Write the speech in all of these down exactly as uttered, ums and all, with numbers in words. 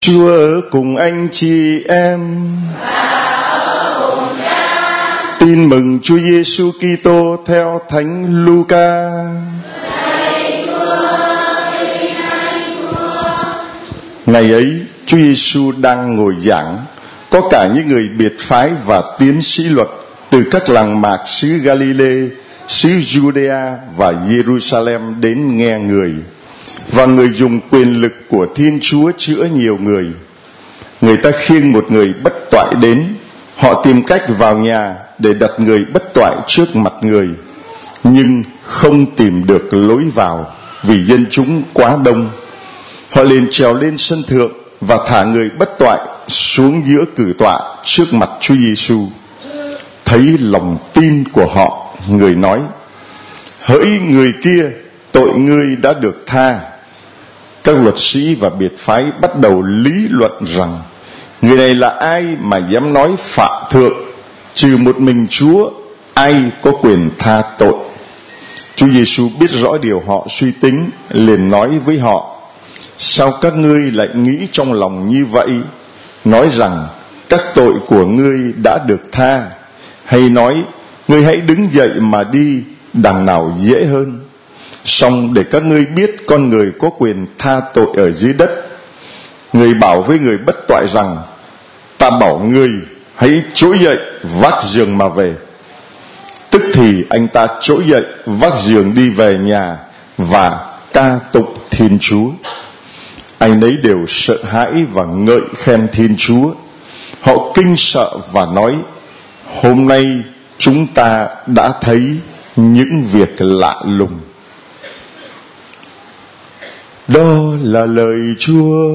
Chúa ở cùng anh chị em. Tin mừng Chúa Giêsu Kitô theo Thánh Luca. Ngày ấy, Chúa Giêsu đang ngồi giảng, có cả những người biệt phái và tiến sĩ luật từ các làng mạc xứ Galilee, xứ Judea và Jerusalem đến nghe người. Và người dùng quyền lực của Thiên Chúa chữa nhiều người. Người ta khiêng một người bất toại đến, họ tìm cách vào nhà để đặt người bất toại trước mặt người, nhưng không tìm được lối vào vì dân chúng quá đông. Họ liền trèo lên sân thượng và thả người bất toại xuống giữa cử tọa trước mặt Chúa Giêsu. Thấy lòng tin của họ, người nói: hỡi người kia, tội ngươi đã được tha. Các luật sĩ và biệt phái bắt đầu lý luận rằng người này là ai mà dám nói phạm thượng, trừ một mình Chúa, ai có quyền tha tội. Chúa Giêsu biết rõ điều họ suy tính, liền nói với họ: sao các ngươi lại nghĩ trong lòng như vậy, nói rằng các tội của ngươi đã được tha, hay nói ngươi hãy đứng dậy mà đi, đằng nào dễ hơn. Song để các ngươi biết con người có quyền tha tội ở dưới đất. Người bảo với người bất toại rằng: ta bảo ngươi hãy trỗi dậy, vác giường mà về. Tức thì anh ta trỗi dậy, vác giường đi về nhà và ca tụng Thiên Chúa. Anh ấy đều sợ hãi và ngợi khen Thiên Chúa. Họ kinh sợ và nói: hôm nay chúng ta đã thấy những việc lạ lùng. Đó là lời Chúa.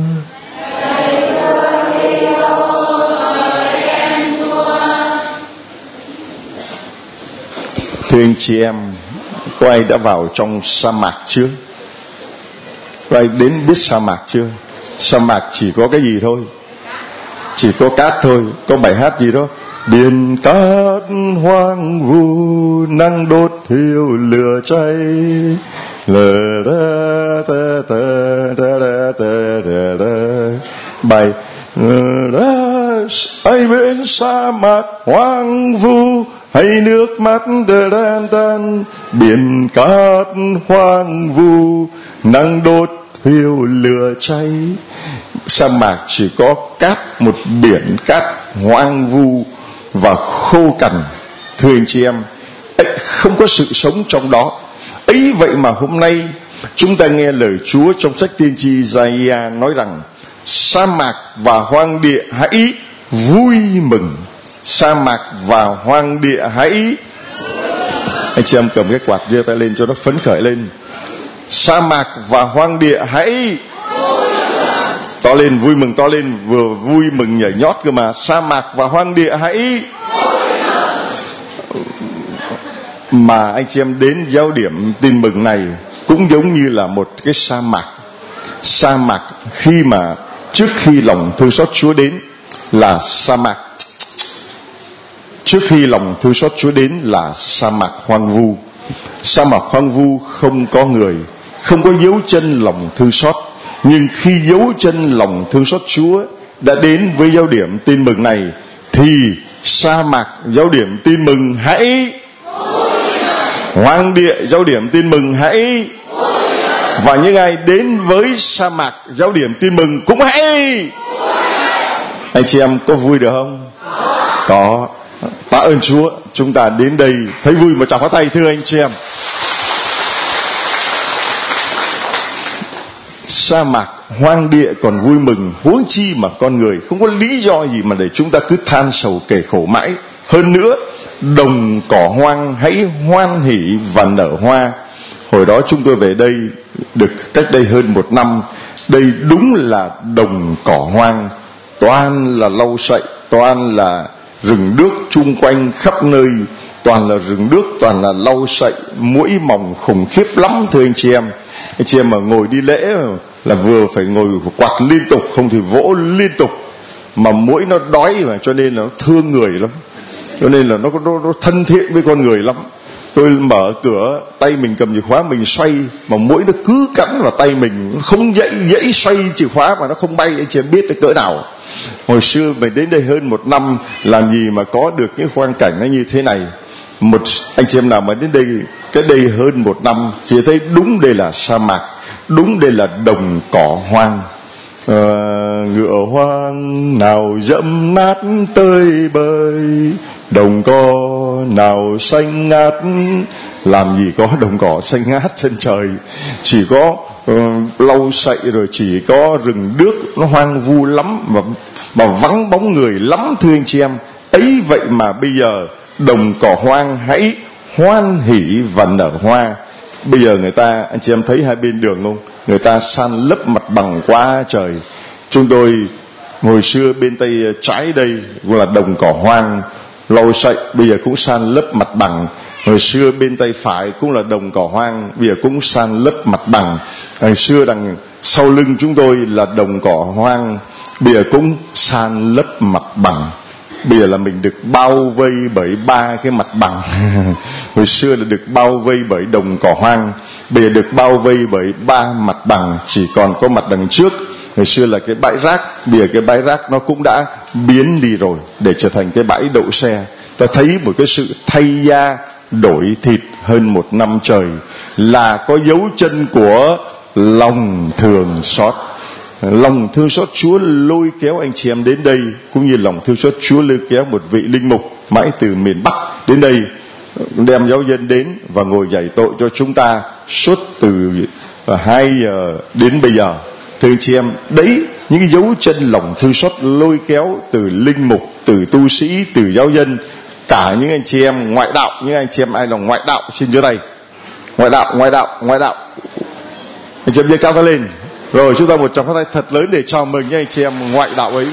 Thưa anh chị em, có ai đã vào trong sa mạc chưa? Có ai đến biết sa mạc chưa? Sa mạc chỉ có cái gì thôi? Chỉ có cát thôi. Có bài hát gì đó: biển cát hoang vu, nắng đốt thiêu lửa cháy. Bài ai bên sa mạc hoang vu, hay nước mắt đan tan, biển cát hoang vu, nắng đốt thiêu lửa cháy. Sa mạc chỉ có cát, một biển cát hoang vu và khô cằn. Thưa anh chị em, không có sự sống trong đó. Ấy vậy mà hôm nay chúng ta nghe lời Chúa trong sách tiên tri Isaiah nói rằng: sa mạc và hoang địa hãy vui mừng. Sa mạc và hoang địa hãy. Anh chị em cầm cái quạt giơ tay lên cho nó phấn khởi lên. Sa mạc và hoang địa hãy to lên, vui mừng to lên, vừa vui mừng nhảy nhót cơ mà. Sa mạc và hoang địa hãy. Mà anh chị em đến giáo điểm tin mừng này cũng giống như là một cái sa mạc. Sa mạc khi mà trước khi lòng thương xót Chúa đến là sa mạc. Trước khi lòng thương xót Chúa đến là sa mạc hoang vu. Sa mạc hoang vu không có người, không có dấu chân lòng thương xót. Nhưng khi dấu chân lòng thương xót Chúa đã đến với giáo điểm tin mừng này, thì sa mạc giáo điểm tin mừng hãy, hoang địa giáo điểm tin mừng hãy, và những ai đến với sa mạc giáo điểm tin mừng cũng hãy. Anh chị em có vui được không? Có. Tạ ơn Chúa, chúng ta đến đây thấy vui mà chào pháo tay. Thưa anh chị em, sa mạc hoang địa còn vui mừng, huống chi mà con người. Không có lý do gì mà để chúng ta cứ than sầu kể khổ mãi. Hơn nữa, đồng cỏ hoang hãy hoan hỉ và nở hoa. Hồi đó chúng tôi về đây được cách đây hơn một năm. Đây đúng là đồng cỏ hoang, toàn là lau sậy, toàn là rừng đước chung quanh khắp nơi, toàn là rừng đước, toàn là lau sậy, muỗi mỏng khủng khiếp lắm. Thưa anh chị em, anh chị em mà ngồi đi lễ là vừa phải ngồi quạt liên tục, không thì vỗ liên tục. Mà muỗi nó đói mà, cho nên là nó thương người lắm, cho nên là nó, nó, nó thân thiện với con người lắm. Tôi mở cửa, tay mình cầm chìa khóa mình xoay, mà mũi nó cứ cắn vào tay mình, nó không dãy dãy xoay chìa khóa mà nó không bay. Anh chị em biết được cỡ nào. Hồi xưa mình đến đây hơn một năm, làm gì mà có được những quang cảnh nó như thế này. Một anh chị em nào mà đến đây cái đây hơn một năm, chỉ thấy đúng đây là sa mạc, đúng đây là đồng cỏ hoang. À, ngựa hoang nào dẫm nát tơi bời, đồng cỏ nào xanh ngát. Làm gì có đồng cỏ xanh ngát trên trời, chỉ có uh, lau sậy, rồi chỉ có rừng đước, nó hoang vu lắm, mà, mà vắng bóng người lắm thưa anh chị em. Ấy vậy mà bây giờ đồng cỏ hoang hãy hoan hỉ và nở hoa. Bây giờ người ta, anh chị em thấy hai bên đường không, người ta san lấp mặt bằng quá trời. Chúng tôi hồi xưa bên tay trái đây cũng là đồng cỏ hoang lau sậy, bây giờ cũng san lấp mặt bằng. Hồi xưa bên tay phải cũng là đồng cỏ hoang, bây giờ cũng san lấp mặt bằng. Hồi xưa đằng sau lưng chúng tôi là đồng cỏ hoang, bây giờ cũng san lấp mặt bằng. Bây giờ là mình được bao vây bởi ba cái mặt bằng. Hồi xưa là được bao vây bởi đồng cỏ hoang, bây giờ được bao vây bởi ba mặt bằng, chỉ còn có mặt đằng trước. Hồi xưa là cái bãi rác, bây giờ cái bãi rác nó cũng đã biến đi rồi để trở thành cái bãi đậu xe. Ta thấy một cái sự thay da đổi thịt hơn một năm trời, là có dấu chân của lòng thương xót. Lòng thương xót Chúa lôi kéo anh chị em đến đây, cũng như lòng thương xót Chúa lôi kéo một vị linh mục mãi từ miền Bắc đến đây, đem giáo dân đến và ngồi dạy tội cho chúng ta suốt từ hai giờ đến bây giờ. Thưa anh chị em, đấy những cái dấu chân lòng thương xót lôi kéo từ linh mục, từ tu sĩ, từ giáo dân, cả những anh chị em ngoại đạo. Những anh chị em ai là ngoại đạo xin giơ tay. Ngoại đạo, ngoại đạo, ngoại đạo. Anh chị em giơ cao tay lên. Rồi chúng ta một tràng pháo tay thật lớn để chào mừng những anh chị em ngoại đạo ấy.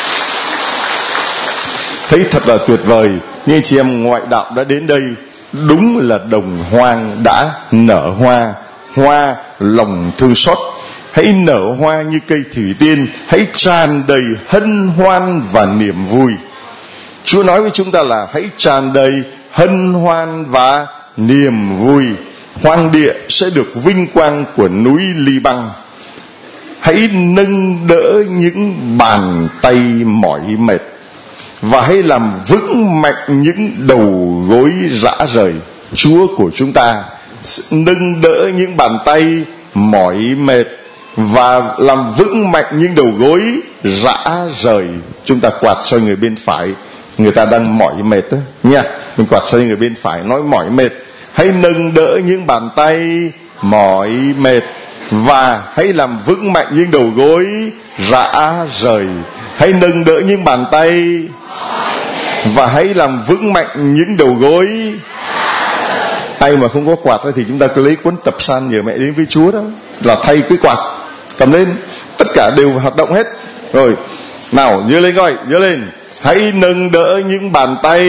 Thấy thật là tuyệt vời, những anh chị em ngoại đạo đã đến đây. Đúng là đồng hoang đã nở hoa, hoa lòng thương xót. Hãy nở hoa như cây thủy tiên, hãy tràn đầy hân hoan và niềm vui. Chúa nói với chúng ta là hãy tràn đầy hân hoan và niềm vui. Hoang địa sẽ được vinh quang của núi Li-băng. Hãy nâng đỡ những bàn tay mỏi mệt, và hãy làm vững mạnh những đầu gối rã rời. Chúa của chúng ta nâng đỡ những bàn tay mỏi mệt và làm vững mạnh những đầu gối rã rời. Chúng ta quạt cho người bên phải, người ta đang mỏi mệt đó nha. Mình quạt cho người bên phải nói mỏi mệt. Hãy nâng đỡ những bàn tay mỏi mệt và hãy làm vững mạnh những đầu gối rã rời. Hãy nâng đỡ những bàn tay và hãy làm vững mạnh những đầu gối. Ai mà không có quạt thì chúng ta cứ lấy cuốn tập san nhờ mẹ đến với Chúa đó, là thay cái quạt cầm lên, tất cả đều hoạt động hết. Rồi nào, giơ lên coi, giơ lên. Hãy nâng đỡ những bàn tay,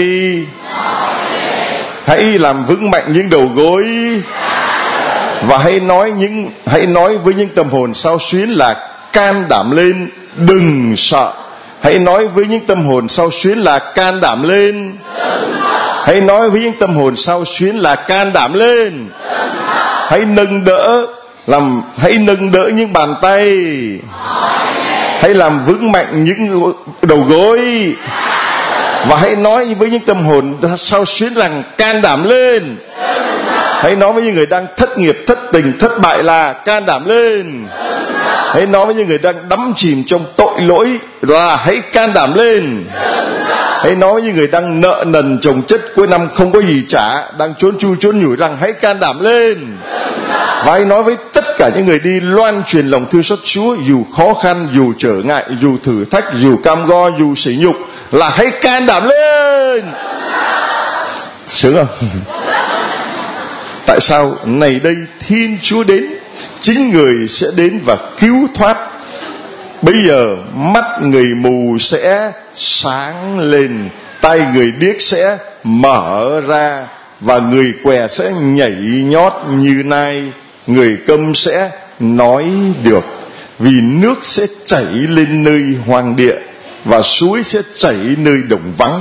hãy làm vững mạnh những đầu gối, và hãy nói những hãy nói với những tâm hồn xao xuyến là can đảm lên, đừng sợ. Hãy nói với những tâm hồn xao xuyến là can đảm lên. Hãy nói với những tâm hồn xao xuyến là can đảm lên. Hãy nâng đỡ làm hãy nâng đỡ những bàn tay, hãy làm vững mạnh những đầu gối, và hãy nói với những tâm hồn xao xuyến rằng can đảm lên. Hãy nói với những người đang thất nghiệp, thất tình, thất bại là can đảm lên. Hãy nói với những người đang đắm chìm trong tội lỗi là hãy can đảm lên. Hãy nói với những người đang nợ nần chồng chất, cuối năm không có gì trả, đang trốn chui trốn nhủi rằng hãy can đảm lên. Và hãy nói với tất cả những người đi loan truyền lòng thương xót Chúa, dù khó khăn, dù trở ngại, dù thử thách, dù cam go, dù sỉ nhục, là hãy can đảm lên. Sướng không? Tại sao? Này đây Thiên Chúa đến, chính người sẽ đến và cứu thoát. Bây giờ mắt người mù sẽ sáng lên, tai người điếc sẽ mở ra, và người què sẽ nhảy nhót như nai, người câm sẽ nói được. Vì nước sẽ chảy lên nơi hoang địa, và suối sẽ chảy nơi đồng vắng.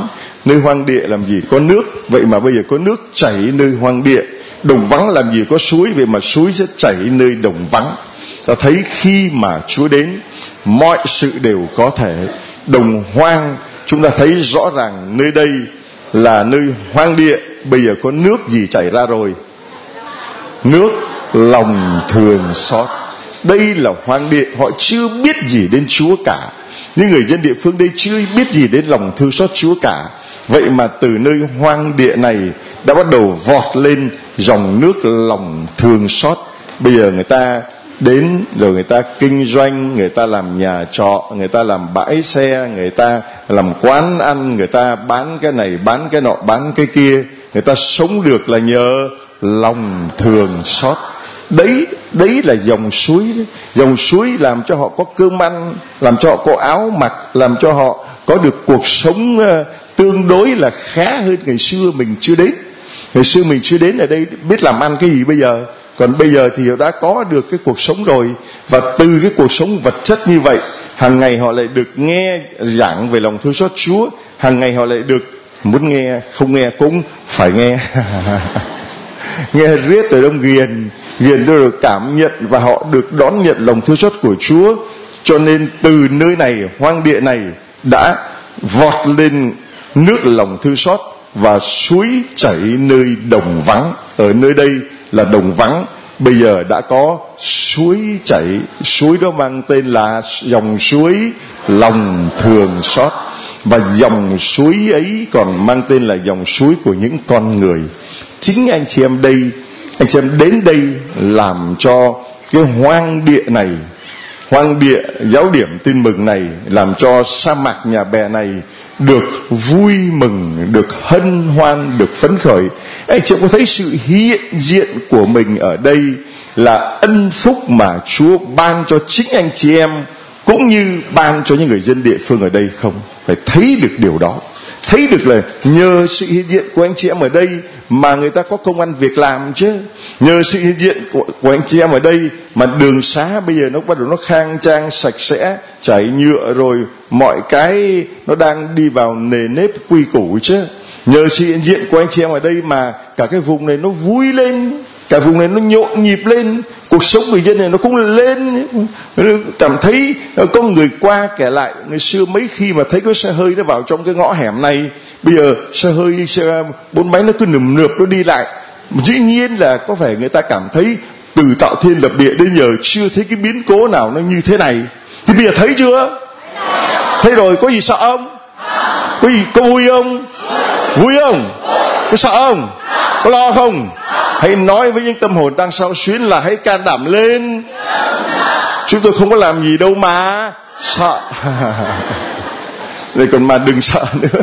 Nơi hoang địa làm gì có nước, vậy mà bây giờ có nước chảy nơi hoang địa. Đồng vắng làm gì có suối, vậy mà suối sẽ chảy nơi đồng vắng. Ta thấy khi mà Chúa đến, mọi sự đều có thể. Đồng hoang, chúng ta thấy rõ ràng nơi đây là nơi hoang địa, bây giờ có nước gì chảy ra rồi? Nước lòng thương xót. Đây là hoang địa, họ chưa biết gì đến Chúa cả. Những người dân địa phương đây chưa biết gì đến lòng thương xót Chúa cả. Vậy mà từ nơi hoang địa này đã bắt đầu vọt lên dòng nước lòng thương xót. Bây giờ người ta đến rồi, người ta kinh doanh, người ta làm nhà trọ, người ta làm bãi xe, người ta làm quán ăn, người ta bán cái này, bán cái nọ, bán cái kia. Người ta sống được là nhờ lòng thương xót. Đấy, đấy là dòng suối đấy. Dòng suối làm cho họ có cơm ăn, làm cho họ có áo mặc, làm cho họ có được cuộc sống uh, tương đối là khá hơn ngày xưa mình chưa đến. Ngày xưa mình chưa đến ở đây biết làm ăn cái gì bây giờ. Còn bây giờ thì họ đã có được cái cuộc sống rồi. Và từ cái cuộc sống vật chất như vậy, hàng ngày họ lại được nghe giảng về lòng thương xót Chúa. Hàng ngày họ lại được, muốn nghe, không nghe cũng phải nghe. Nghe riết rồi đông ghiền, ghiền rồi cảm nhận, và họ được đón nhận lòng thương xót của Chúa. Cho nên từ nơi này, hoang địa này đã vọt lên nước lòng thương xót, và suối chảy nơi đồng vắng. Ở nơi đây là đồng vắng, bây giờ đã có suối chảy. Suối đó mang tên là dòng suối lòng thương xót. Và dòng suối ấy còn mang tên là dòng suối của những con người. Chính anh chị em đây, anh chị em đến đây làm cho cái hoang địa này, hoang địa giáo điểm tin mừng này, làm cho sa mạc Nhà Bè này được vui mừng, được hân hoan, được phấn khởi. Anh chị em có thấy sự hiện diện của mình ở đây là ân phúc mà Chúa ban cho chính anh chị em, cũng như ban cho những người dân địa phương ở đây không? Phải thấy được điều đó. Thấy được là nhờ sự hiện diện của anh chị em ở đây mà người ta có công ăn việc làm chứ. Nhờ sự hiện diện của, của anh chị em ở đây mà đường xá bây giờ nó bắt đầu nó khang trang, sạch sẽ, chảy nhựa rồi, mọi cái nó đang đi vào nề nếp quy củ chứ. Nhờ sự hiện diện của anh chị em ở đây mà cả cái vùng này nó vui lên, cả vùng này nó nhộn nhịp lên, cuộc sống người dân này nó cũng lên. Cảm thấy có người qua kể lại, ngày xưa mấy khi mà thấy có xe hơi nó vào trong cái ngõ hẻm này, bây giờ xe hơi, xe bốn bánh nó cứ nườm nượp nó đi lại. Dĩ nhiên là có phải người ta cảm thấy từ tạo thiên lập địa đến giờ chưa thấy cái biến cố nào nó như thế này. Thì bây giờ thấy chưa? Thấy rồi, có gì sợ không? Có gì, có vui không? Vui không? Có sợ không? Có lo không? Hãy nói với những tâm hồn đang sao xuyến là hãy can đảm lên. Chúng tôi không có làm gì đâu mà sợ. Rồi còn mà đừng sợ nữa.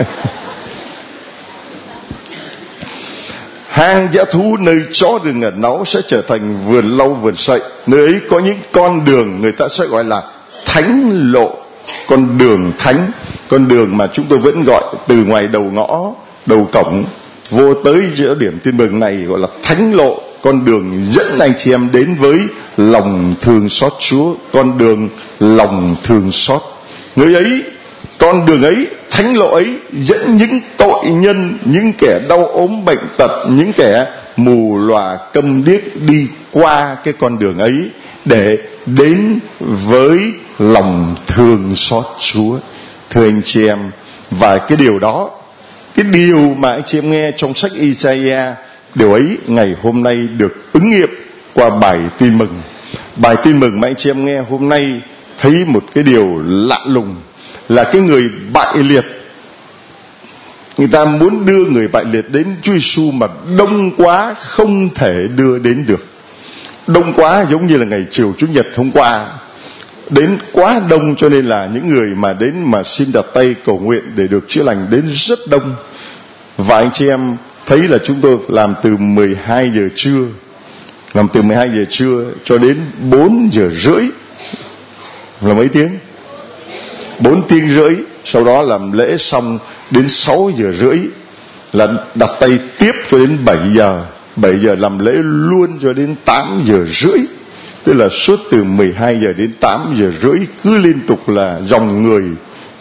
Hang dã thú nơi chó rừng ẩn náu sẽ trở thành vườn lau vườn sậy. Nơi ấy có những con đường người ta sẽ gọi là thánh lộ. Con đường thánh, con đường mà chúng tôi vẫn gọi từ ngoài đầu ngõ, đầu cổng vô tới giữa điểm tin mừng này gọi là thánh lộ. Con đường dẫn anh chị em đến với lòng thương xót Chúa, con đường lòng thương xót. Người ấy, con đường ấy, thánh lộ ấy dẫn những tội nhân, những kẻ đau ốm bệnh tật, những kẻ mù lòa câm điếc đi qua cái con đường ấy để đến với lòng thương xót Chúa. Thưa anh chị em, và cái điều đó, cái điều mà anh chị em nghe trong sách Isaiah, điều ấy ngày hôm nay được ứng nghiệm qua bài tin mừng. Bài tin mừng mà anh chị em nghe hôm nay thấy một cái điều lạ lùng là cái người bại liệt, người ta muốn đưa người bại liệt đến Chúa Giêsu mà đông quá không thể đưa đến được. Đông quá giống như là ngày chiều Chủ nhật hôm qua, đến quá đông cho nên là những người mà đến mà xin đặt tay cầu nguyện để được chữa lành đến rất đông. Và anh chị em thấy là chúng tôi làm từ mười hai giờ trưa, làm từ mười hai giờ trưa cho đến bốn giờ rưỡi, là mấy tiếng? bốn tiếng rưỡi. Sau đó làm lễ xong đến sáu giờ rưỡi là đặt tay tiếp cho đến bảy giờ. bảy giờ làm lễ luôn cho đến tám giờ rưỡi. Tức là suốt từ mười hai giờ đến tám giờ rưỡi cứ liên tục là dòng người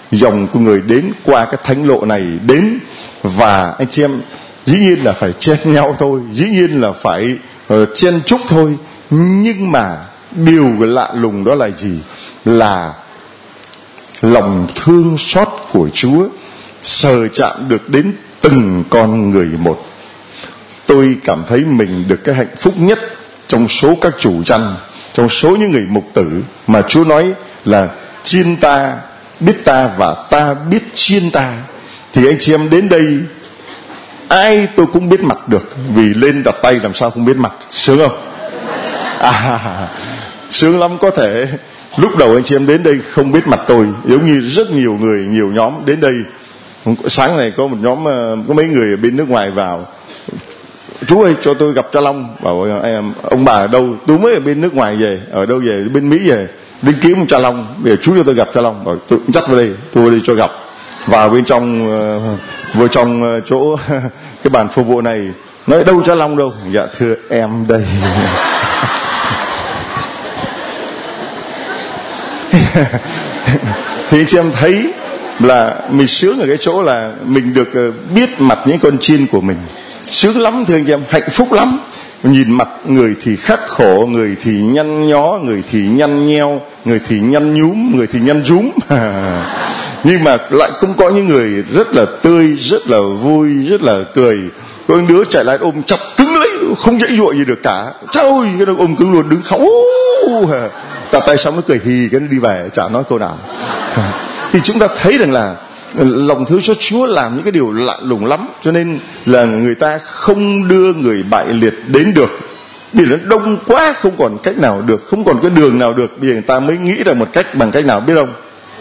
dòng của người đến qua cái thánh lộ này đến, và anh chị em dĩ nhiên là phải chen nhau thôi, dĩ nhiên là phải uh, chen chúc thôi, nhưng mà điều lạ lùng đó là gì? Là lòng thương xót của Chúa sờ chạm được đến từng con người một. Tôi cảm thấy mình được cái hạnh phúc nhất trong số các chủ chăn, trong số những người mục tử mà Chúa nói là chiên ta biết ta và ta biết chiên ta. Thì anh chị em đến đây ai tôi cũng biết mặt được, vì lên đặt tay làm sao không biết mặt. Sướng không? À, sướng lắm. Có thể lúc đầu anh chị em đến đây không biết mặt tôi, giống như rất nhiều người, nhiều nhóm đến đây. Sáng này có một nhóm, có mấy người ở bên nước ngoài vào: chú ơi cho tôi gặp cha Long. Bảo em ông bà ở đâu? Tôi mới ở bên nước ngoài về. Ở đâu về? Bên Mỹ về, đi kiếm ông cha Long. Bây giờ chú cho tôi gặp cha Long. Bảo tôi dắt vào đây, tôi vào đây cho gặp. Vào bên trong uh, vô trong uh, chỗ cái bàn phục vụ này, nói đâu cha Long đâu? Dạ thưa em đây. Thì anh chị em thấy là mình sướng ở cái chỗ là mình được uh, biết mặt những con chiên của mình. Sướng lắm thưa anh chị em, hạnh phúc lắm. Nhìn mặt người thì khắc khổ, người thì nhăn nhó, người thì nhăn nheo, người thì nhăn nhúm, người thì nhăn rúm. Nhưng mà lại cũng có những người rất là tươi, rất là vui, rất là cười. Có những đứa chạy lại ôm chặt cứng lấy, không dãy dụa gì được cả. Trời ơi, cái nó ôm cứng luôn, đứng khóc. Đặt tay xong nó cười hì, cái nó đi về, chả nói câu nào. Thì chúng ta thấy rằng là lòng thương xót Chúa làm những cái điều lạ lùng lắm. Cho nên là người ta không đưa người bại liệt đến được, vì nó đông quá, không còn cách nào được, không còn cái đường nào được. Bây giờ người ta mới nghĩ ra một cách, bằng cách nào biết không?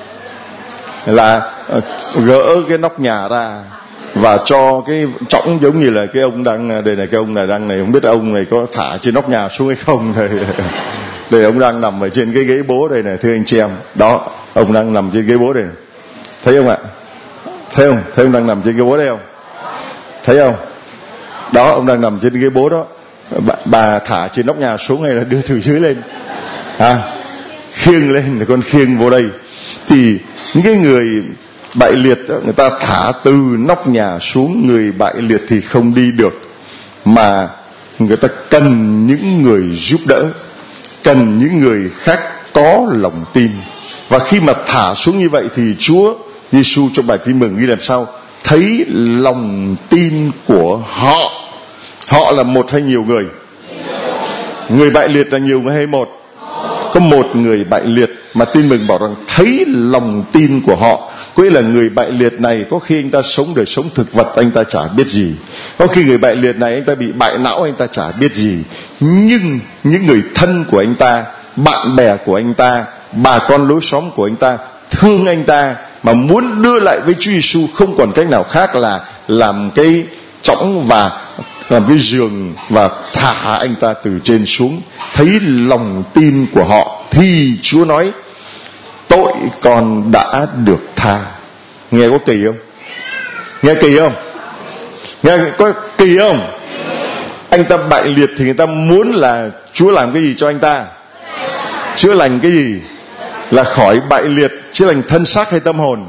Là uh, gỡ cái nóc nhà ra và cho cái trõng, giống như là cái ông đang đây này, cái ông này đang này, không biết ông này có thả trên nóc nhà xuống hay không. Thì đây ông đang nằm ở trên cái ghế bố đây này, thưa anh chị em. Đó, ông đang nằm trên ghế bố đây này. Thấy không ạ? Thấy không? Thấy ông đang nằm trên ghế bố đây không? Thấy không? Đó, ông đang nằm trên ghế bố đó. Bà, bà thả trên nóc nhà xuống hay là đưa từ dưới lên? À, khiêng lên, là con khiêng vô đây. Thì những cái người bại liệt đó, người ta thả từ nóc nhà xuống, người bại liệt thì không đi được, mà người ta cần những người giúp đỡ, cần những người khác có lòng tin. Và khi mà thả xuống như vậy thì Chúa Giêsu trong bài tin mừng ghi làm sao? Thấy lòng tin của họ. Họ là một hay nhiều người? Người bại liệt là nhiều người hay một? Có một người bại liệt, mà tin mừng bảo rằng thấy lòng tin của họ. Có nghĩa là người bại liệt này có khi anh ta sống đời sống thực vật, anh ta chả biết gì. Có khi người bại liệt này anh ta bị bại não, anh ta chả biết gì. Nhưng những người thân của anh ta, bạn bè của anh ta, bà con lối xóm của anh ta thương anh ta, mà muốn đưa lại với Chúa Giêsu, không còn cách nào khác là làm cái chõng và làm cái giường và thả anh ta từ trên xuống. Thấy lòng tin của họ thì Chúa nói tội con đã được tha. Nghe có kỳ không? Nghe kỳ không? Nghe có kỳ không? Anh ta bại liệt thì người ta muốn là Chúa làm cái gì cho anh ta? Chữa lành cái gì? Là khỏi bại liệt. Chữa lành thân xác hay tâm hồn?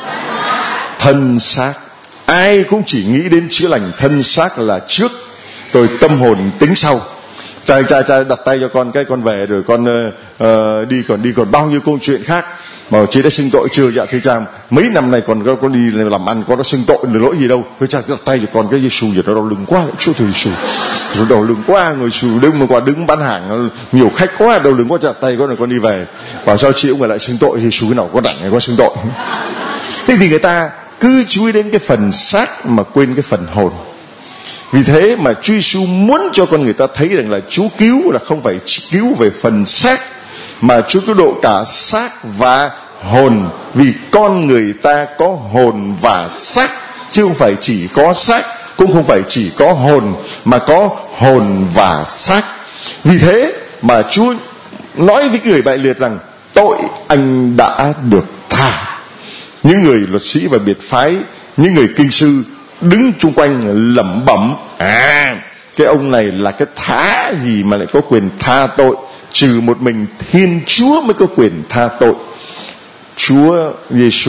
Thân xác. Ai cũng chỉ nghĩ đến chữa lành thân xác là trước, rồi tâm hồn tính sau. Cha cha cha đặt tay cho con cái con về, rồi con uh, đi còn đi còn bao nhiêu câu chuyện khác. Mà chị đã xưng tội chưa? Dạ thưa cha, mấy năm này còn con đi làm ăn, con đã xưng tội được lỗi gì đâu. Thưa cha, đặt tay cho con cái Giêsu giờ nó đau lưng quá, Chúa thưa Giêsu, rồi đau lưng quá, người Giêsu đứng mà qua đứng bán hàng nhiều khách quá, đau lưng quá, đặt tay con rồi con đi về. Bảo sao chị ông lại xưng tội? Giêsu cái nào có rảnh này con xưng tội. Thế thì người ta cứ chú ý đến cái phần xác mà quên cái phần hồn. Vì thế mà Chúa Giêsu muốn cho con người ta thấy rằng là Chúa cứu là không phải cứu về phần xác, mà Chúa cứu độ cả xác và hồn. Vì con người ta có hồn và xác, chứ không phải chỉ có xác, cũng không phải chỉ có hồn, mà có hồn và xác. Vì thế mà Chúa nói với người bại liệt rằng tội anh đã được tha. Những người luật sĩ và biệt phái, những người kinh sư đứng chung quanh lẩm bẩm: à, cái ông này là cái thá gì mà lại có quyền tha tội? Trừ một mình Thiên Chúa mới có quyền tha tội. Chúa Giêsu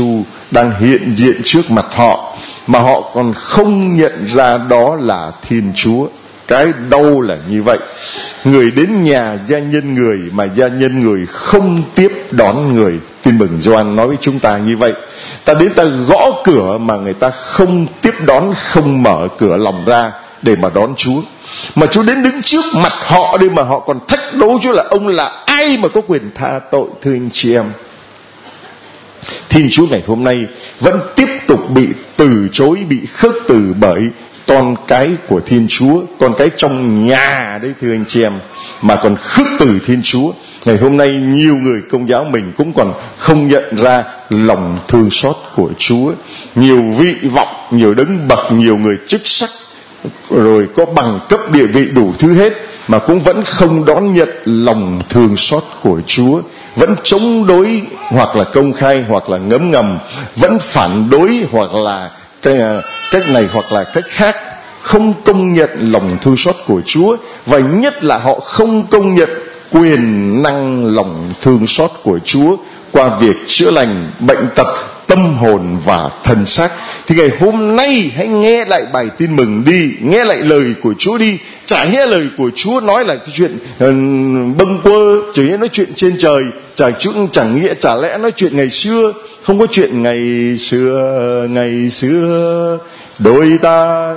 đang hiện diện trước mặt họ, mà họ còn không nhận ra đó là Thiên Chúa. Cái đau là như vậy. Người đến nhà gia nhân người mà gia nhân người không tiếp đón người. Tin mừng Gioan nói với chúng ta như vậy. Ta đến ta gõ cửa mà người ta không tiếp đón, không mở cửa lòng ra để mà đón Chúa. Mà Chúa đến đứng trước mặt họ đi mà họ còn thách đố Chúa là ông là ai mà có quyền tha tội. Thưa anh chị em, Thiên Chúa ngày hôm nay vẫn tiếp tục bị từ chối, bị khước từ bởi con cái của Thiên Chúa, con cái trong nhà đấy thưa anh chị em, mà còn khước từ Thiên Chúa. Ngày hôm nay nhiều người Công giáo mình cũng còn không nhận ra lòng thương xót của Chúa. Nhiều vị vọng, nhiều đấng bậc, nhiều người chức sắc, rồi có bằng cấp địa vị đủ thứ hết, mà cũng vẫn không đón nhận lòng thương xót của Chúa, vẫn chống đối hoặc là công khai hoặc là ngấm ngầm, vẫn phản đối hoặc là cái, cách này hoặc là cách khác, không công nhận lòng thương xót của Chúa, và nhất là họ không công nhận quyền năng lòng thương xót của Chúa qua việc chữa lành bệnh tật tâm hồn và thân xác. Thì ngày hôm nay hãy nghe lại bài tin mừng đi, nghe lại lời của Chúa đi. Chả nghe lời của Chúa nói là cái chuyện uh, bâng quơ, chỉ nghe nói chuyện trên trời, chả chúng chẳng nghĩa chả lẽ nói chuyện ngày xưa. Không có chuyện ngày xưa, ngày xưa đôi ta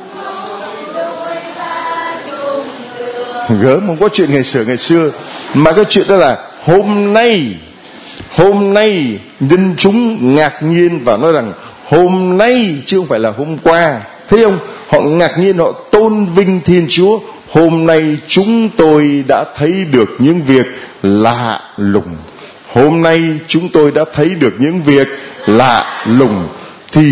gớm, không có chuyện ngày xưa ngày xưa, mà cái chuyện đó là hôm nay. Hôm nay dân chúng ngạc nhiên và nói rằng hôm nay chứ không phải là hôm qua. Thấy không? Họ ngạc nhiên, họ tôn vinh Thiên Chúa. Hôm nay chúng tôi đã thấy được những việc lạ lùng. Hôm nay chúng tôi đã thấy được những việc lạ lùng. Thì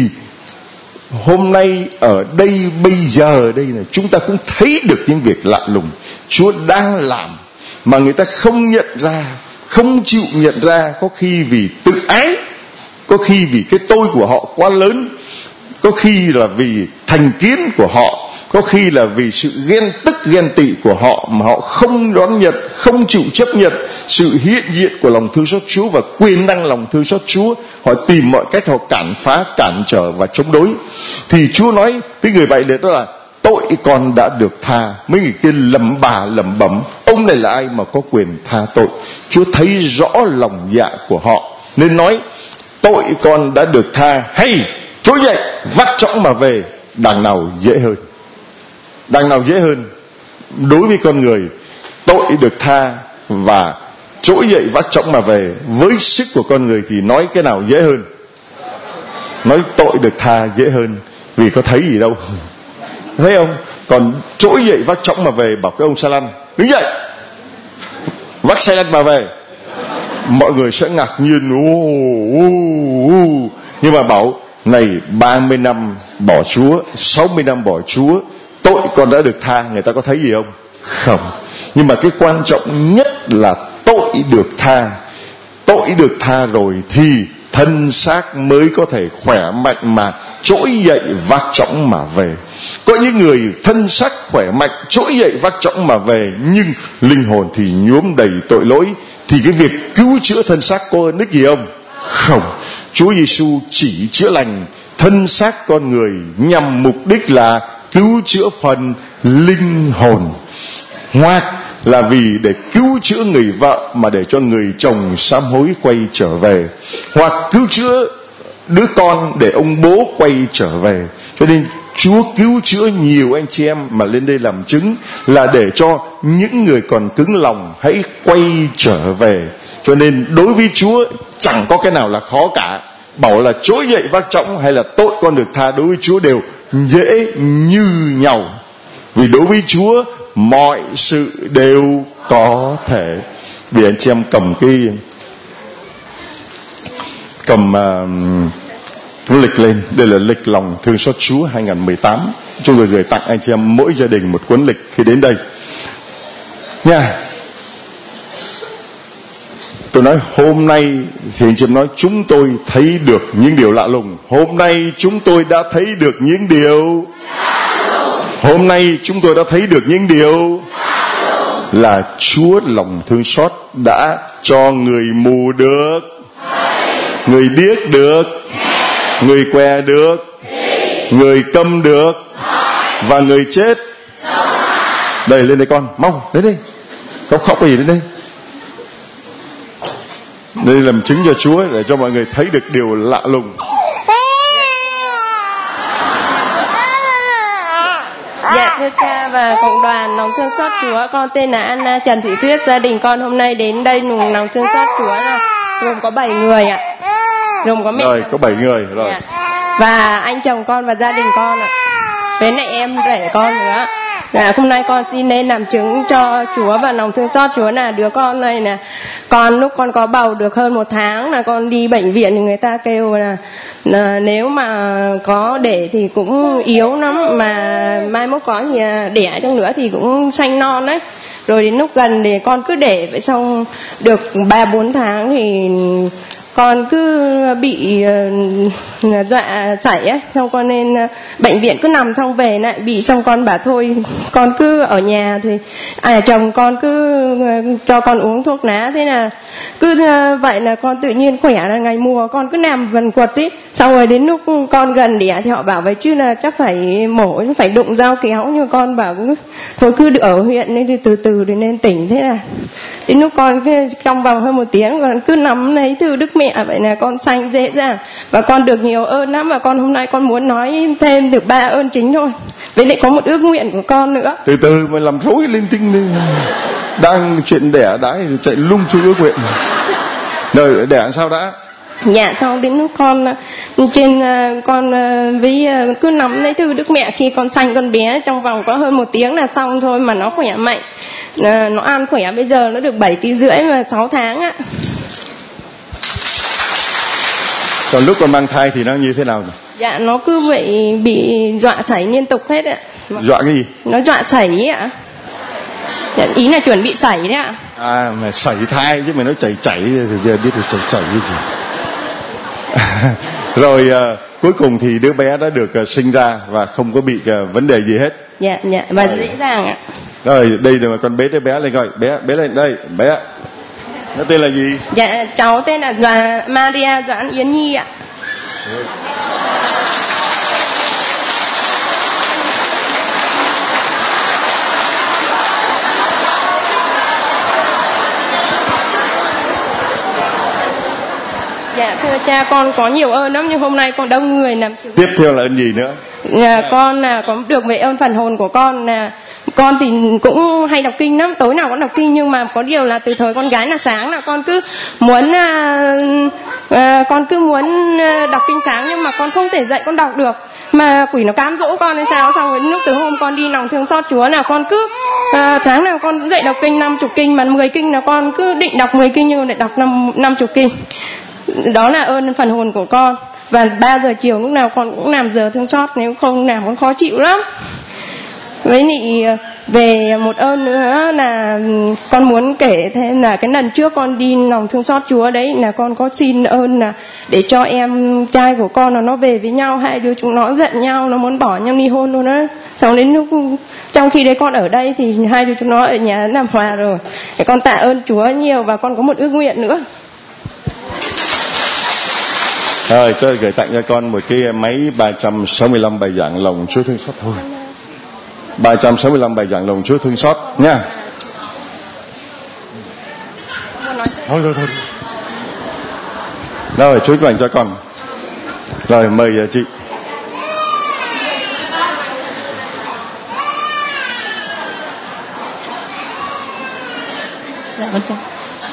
hôm nay ở đây bây giờ đây này, chúng ta cũng thấy được những việc lạ lùng Chúa đang làm mà người ta không nhận ra, không chịu nhận ra. Có khi vì tự ái, có khi vì cái tôi của họ quá lớn, có khi là vì thành kiến của họ, có khi là vì sự ghen tức ghen tị của họ mà họ không đón nhận, không chịu chấp nhận sự hiện diện của lòng thương xót Chúa và quyền năng lòng thương xót Chúa. Họ tìm mọi cách họ cản phá, cản trở và chống đối. Thì Chúa nói với người vậy đó là tội con đã được tha. Mấy người kia lẩm bà lẩm bẩm, ông này là ai mà có quyền tha tội? Chúa thấy rõ lòng dạ của họ nên nói tội con đã được tha, hay trỗi dậy vắt chõng mà về. Đằng nào dễ hơn? Đằng nào dễ hơn? Đối với con người, tội được tha và trỗi dậy vắt chõng mà về. Với sức của con người thì nói cái nào dễ hơn? Nói tội được tha dễ hơn, vì có thấy gì đâu, thấy không? Còn trỗi dậy vắt chõng mà về, bảo cái ông Sa Lăn đứng dậy vắt xe lăn mà về, mọi người sẽ ngạc nhiên. Ô, ô, ô. Nhưng mà bảo này, ba mươi năm bỏ Chúa, sáu mươi năm bỏ Chúa, tội con đã được tha, người ta có thấy gì không? Không. Nhưng mà cái quan trọng nhất là tội được tha. Tội được tha rồi thì thân xác mới có thể khỏe mạnh mà trỗi dậy vác chõng mà về. Có những người thân xác khỏe mạnh trỗi dậy vác chõng mà về, nhưng linh hồn thì nhuốm đầy tội lỗi. Thì cái việc cứu chữa thân xác có ơn ích gì không? Không. Chúa Giêsu chỉ chữa lành thân xác con người nhằm mục đích là cứu chữa phần linh hồn, hoặc là vì để cứu chữa người vợ mà để cho người chồng sám hối quay trở về, hoặc cứu chữa đứa con để ông bố quay trở về. Cho nên Chúa cứu chữa nhiều anh chị em mà lên đây làm chứng là để cho những người còn cứng lòng hãy quay trở về. Cho nên đối với Chúa chẳng có cái nào là khó cả. Bảo là trỗi dậy vác chõng hay là tội con được tha, đối với Chúa đều dễ như nhau. Vì đối với Chúa mọi sự đều có thể. Vì anh chị em cầm cái cầm uh, lịch lên. Đây là lịch lòng thương xót Chúa hai không một tám. Chúng tôi gửi tặng anh chị em mỗi gia đình một cuốn lịch khi đến đây nha. Tôi nói hôm nay thì anh chị em nói chúng tôi thấy được những điều lạ lùng. Hôm nay chúng tôi đã thấy được những điều Hôm nay chúng tôi đã thấy được những điều là Chúa lòng thương xót đã cho người mù được, người điếc được, người què được, người câm được, và người chết. Đây, lên đây con, mau, đến đây. Khóc khóc cái gì đến đây. Đây làm chứng cho Chúa để cho mọi người thấy được điều lạ lùng. Dạ thưa cha và cộng đoàn lòng thương xót Chúa, con tên là Anna Trần Thị Tuyết. Gia đình con hôm nay đến đây nùng lòng thương xót Chúa là gồm có bảy người ạ. Gồm có mẹ rồi có bảy người rồi. Dạ. Và anh chồng con và gia đình con ạ. Với lại em rể con nữa. Dạ, hôm nay con xin lên làm chứng cho Chúa và lòng thương xót Chúa là đứa con này nè. Con lúc con có bầu được hơn một tháng là con đi bệnh viện thì người ta kêu là, là nếu mà có đẻ thì cũng yếu lắm, mà mai mốt có thì đẻ chăng nữa thì cũng sanh non đấy. Rồi đến lúc gần thì con cứ để vậy, xong được ba bốn tháng thì con cứ bị uh, dọa chảy ấy, xong con nên uh, bệnh viện cứ nằm, xong về lại bị, xong con bảo thôi con cứ ở nhà thì à chồng con cứ uh, cho con uống thuốc lá, thế là cứ uh, vậy là con tự nhiên khỏe, là ngày mùa con cứ nằm vần quật ấy, xong rồi đến lúc con gần đẻ thì họ bảo vậy chứ là chắc phải mổ, phải đụng dao kéo, nhưng con bảo thôi cứ ở huyện nên thì từ từ để nên tỉnh. Thế là đến lúc con cứ, trong vòng hơn một tiếng con cứ nắm lấy thư Đức Mẹ, vậy là con sanh dễ dàng và con được nhiều ơn lắm. Và con hôm nay con muốn nói thêm được ba ơn chính thôi, với lại có một ước nguyện của con nữa. Từ từ mà làm rối linh tinh đi, đang chuyện đẻ đái chạy lung chui ước nguyện. Rồi đẻ sao đã? Dạ, xong đến lúc con trên con với cứ nắm lấy thư Đức Mẹ, khi con sanh con bé trong vòng có hơn một tiếng là xong thôi, mà nó khỏe mạnh, nó ăn khỏe, bây giờ nó được bảy ký rưỡi và sáu tháng ạ. Còn lúc con mang thai thì nó như thế nào nhỉ? Dạ, nó cứ vậy bị dọa chảy liên tục hết ạ. Dọa cái gì? Nó dọa chảy ạ. Dạ, ý là chuẩn bị sảy đấy ạ. À, mà sảy thai chứ mày nói chảy chảy thì giờ biết được chảy chảy cái gì. Rồi uh, cuối cùng thì đứa bé đã được uh, sinh ra và không có bị uh, vấn đề gì hết. Dạ, dạ, và rồi. Dễ dàng ạ. Rồi, đây là con bế đứa bé lên coi, bé, bé lên đây, bé. Nó tên là gì? Dạ, cháu tên là Maria Doãn Yến Nhi ạ. Ừ. Dạ thưa cha, con có nhiều ơn lắm, nhưng hôm nay con đông người làm chứng. Tiếp theo là ơn gì nữa? Dạ, con là có được về ơn phần hồn của con là con thì cũng hay đọc kinh lắm, tối nào cũng đọc kinh, nhưng mà có điều là từ thời con gái là sáng là con cứ muốn uh, uh, con cứ muốn đọc kinh sáng, nhưng mà con không thể dậy con đọc được, mà quỷ nó cám dỗ con hay sao. Xong rồi lúc từ hôm con đi lòng thương xót Chúa là con cứ uh, sáng nào con cũng dậy đọc kinh năm chục kinh, mà mười kinh là con cứ định đọc mười kinh nhưng lại đọc năm năm chục kinh. Đó là ơn phần hồn của con. Và ba giờ chiều lúc nào con cũng làm giờ thương xót, nếu không làm con khó chịu lắm. Với lại về một ơn nữa là con muốn kể thêm là cái lần trước con đi lòng thương xót Chúa đấy, là con có xin ơn là để cho em trai của con là nó về với nhau, hai đứa chúng nó giận nhau, nó muốn bỏ nhau ly hôn luôn á. Xong đến lúc trong khi đấy con ở đây thì hai đứa chúng nó ở nhà làm hòa rồi. Để con tạ ơn Chúa nhiều, và con có một ước nguyện nữa. Rồi, tôi gửi tặng cho con một cái máy ba trăm sáu mươi lăm bài giảng lòng Chúa thương xót thôi. ba trăm sáu mươi lăm bài giảng lòng Chúa thương xót nha. Thôi thôi thôi. Rồi, Chúa dành cho con. Rồi, mời chị. Dạ, con chào.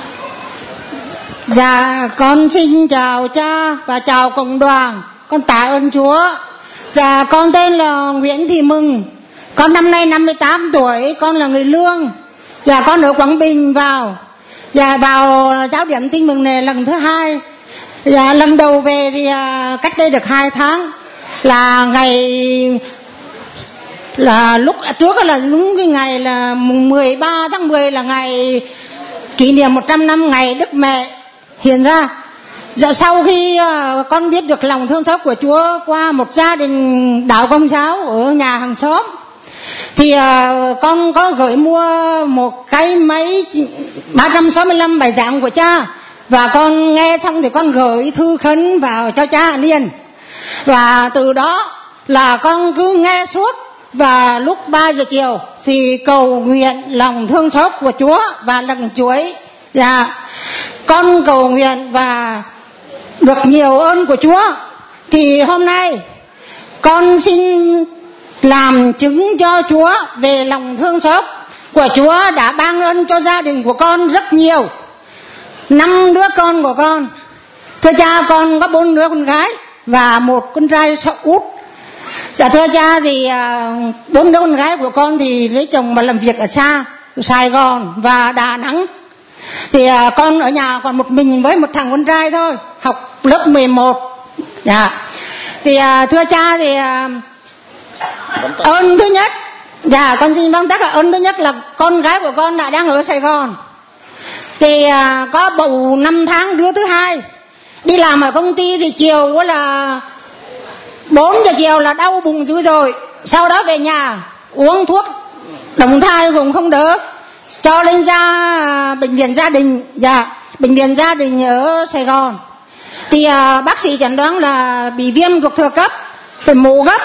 Dạ, con xin chào cha và chào cộng đoàn. Con tạ ơn Chúa. Dạ, con tên là Nguyễn Thị Mừng. Con năm nay năm mươi tám tuổi, con là người Lương. Dạ, con ở Quảng Bình vào. Dạ, vào giáo điểm Tin Mừng này lần thứ hai. Dạ, lần đầu về thì à, cách đây được hai tháng. Là ngày là lúc trước là đúng cái ngày là mười ba tháng mười là ngày kỷ niệm một trăm năm ngày Đức Mẹ hiện ra. Dạ, sau khi uh, con biết được lòng thương xót của Chúa qua một gia đình đạo Công giáo ở nhà hàng xóm, thì uh, con có gửi mua một cái máy ba trăm sáu mươi lăm bài giảng của cha, và con nghe xong thì con gửi thư khấn vào cho cha liền. Và từ đó là con cứ nghe suốt, và lúc ba giờ chiều thì cầu nguyện lòng thương xót của Chúa và lần chuỗi. Dạ, con cầu nguyện và được nhiều ơn của Chúa. Thì hôm nay con xin làm chứng cho Chúa về lòng thương xót của Chúa đã ban ơn cho gia đình của con rất nhiều. Năm đứa con của con, thưa cha, con có bốn đứa con gái và một con trai sợ út. Dạ thưa cha, thì bốn đứa con gái của con thì lấy chồng mà làm việc ở xa, Sài Gòn và Đà Nẵng. Thì à, con ở nhà còn một mình với một thằng con trai thôi, học lớp mười một. Dạ. Thì à, thưa cha, thì à, ơn thứ nhất, dạ con xin vâng tắt là ơn thứ nhất là con gái của con đã đang ở Sài Gòn. Thì à, có bầu năm tháng đứa thứ hai. Đi làm ở công ty thì chiều quá là bốn giờ chiều là đau bụng dữ rồi. Sau đó về nhà uống thuốc động thai cũng không đỡ, cho lên ra bệnh viện gia đình, dạ bệnh viện gia đình ở Sài Gòn. Thì à, bác sĩ chẩn đoán là bị viêm ruột thừa cấp, phải mổ gấp.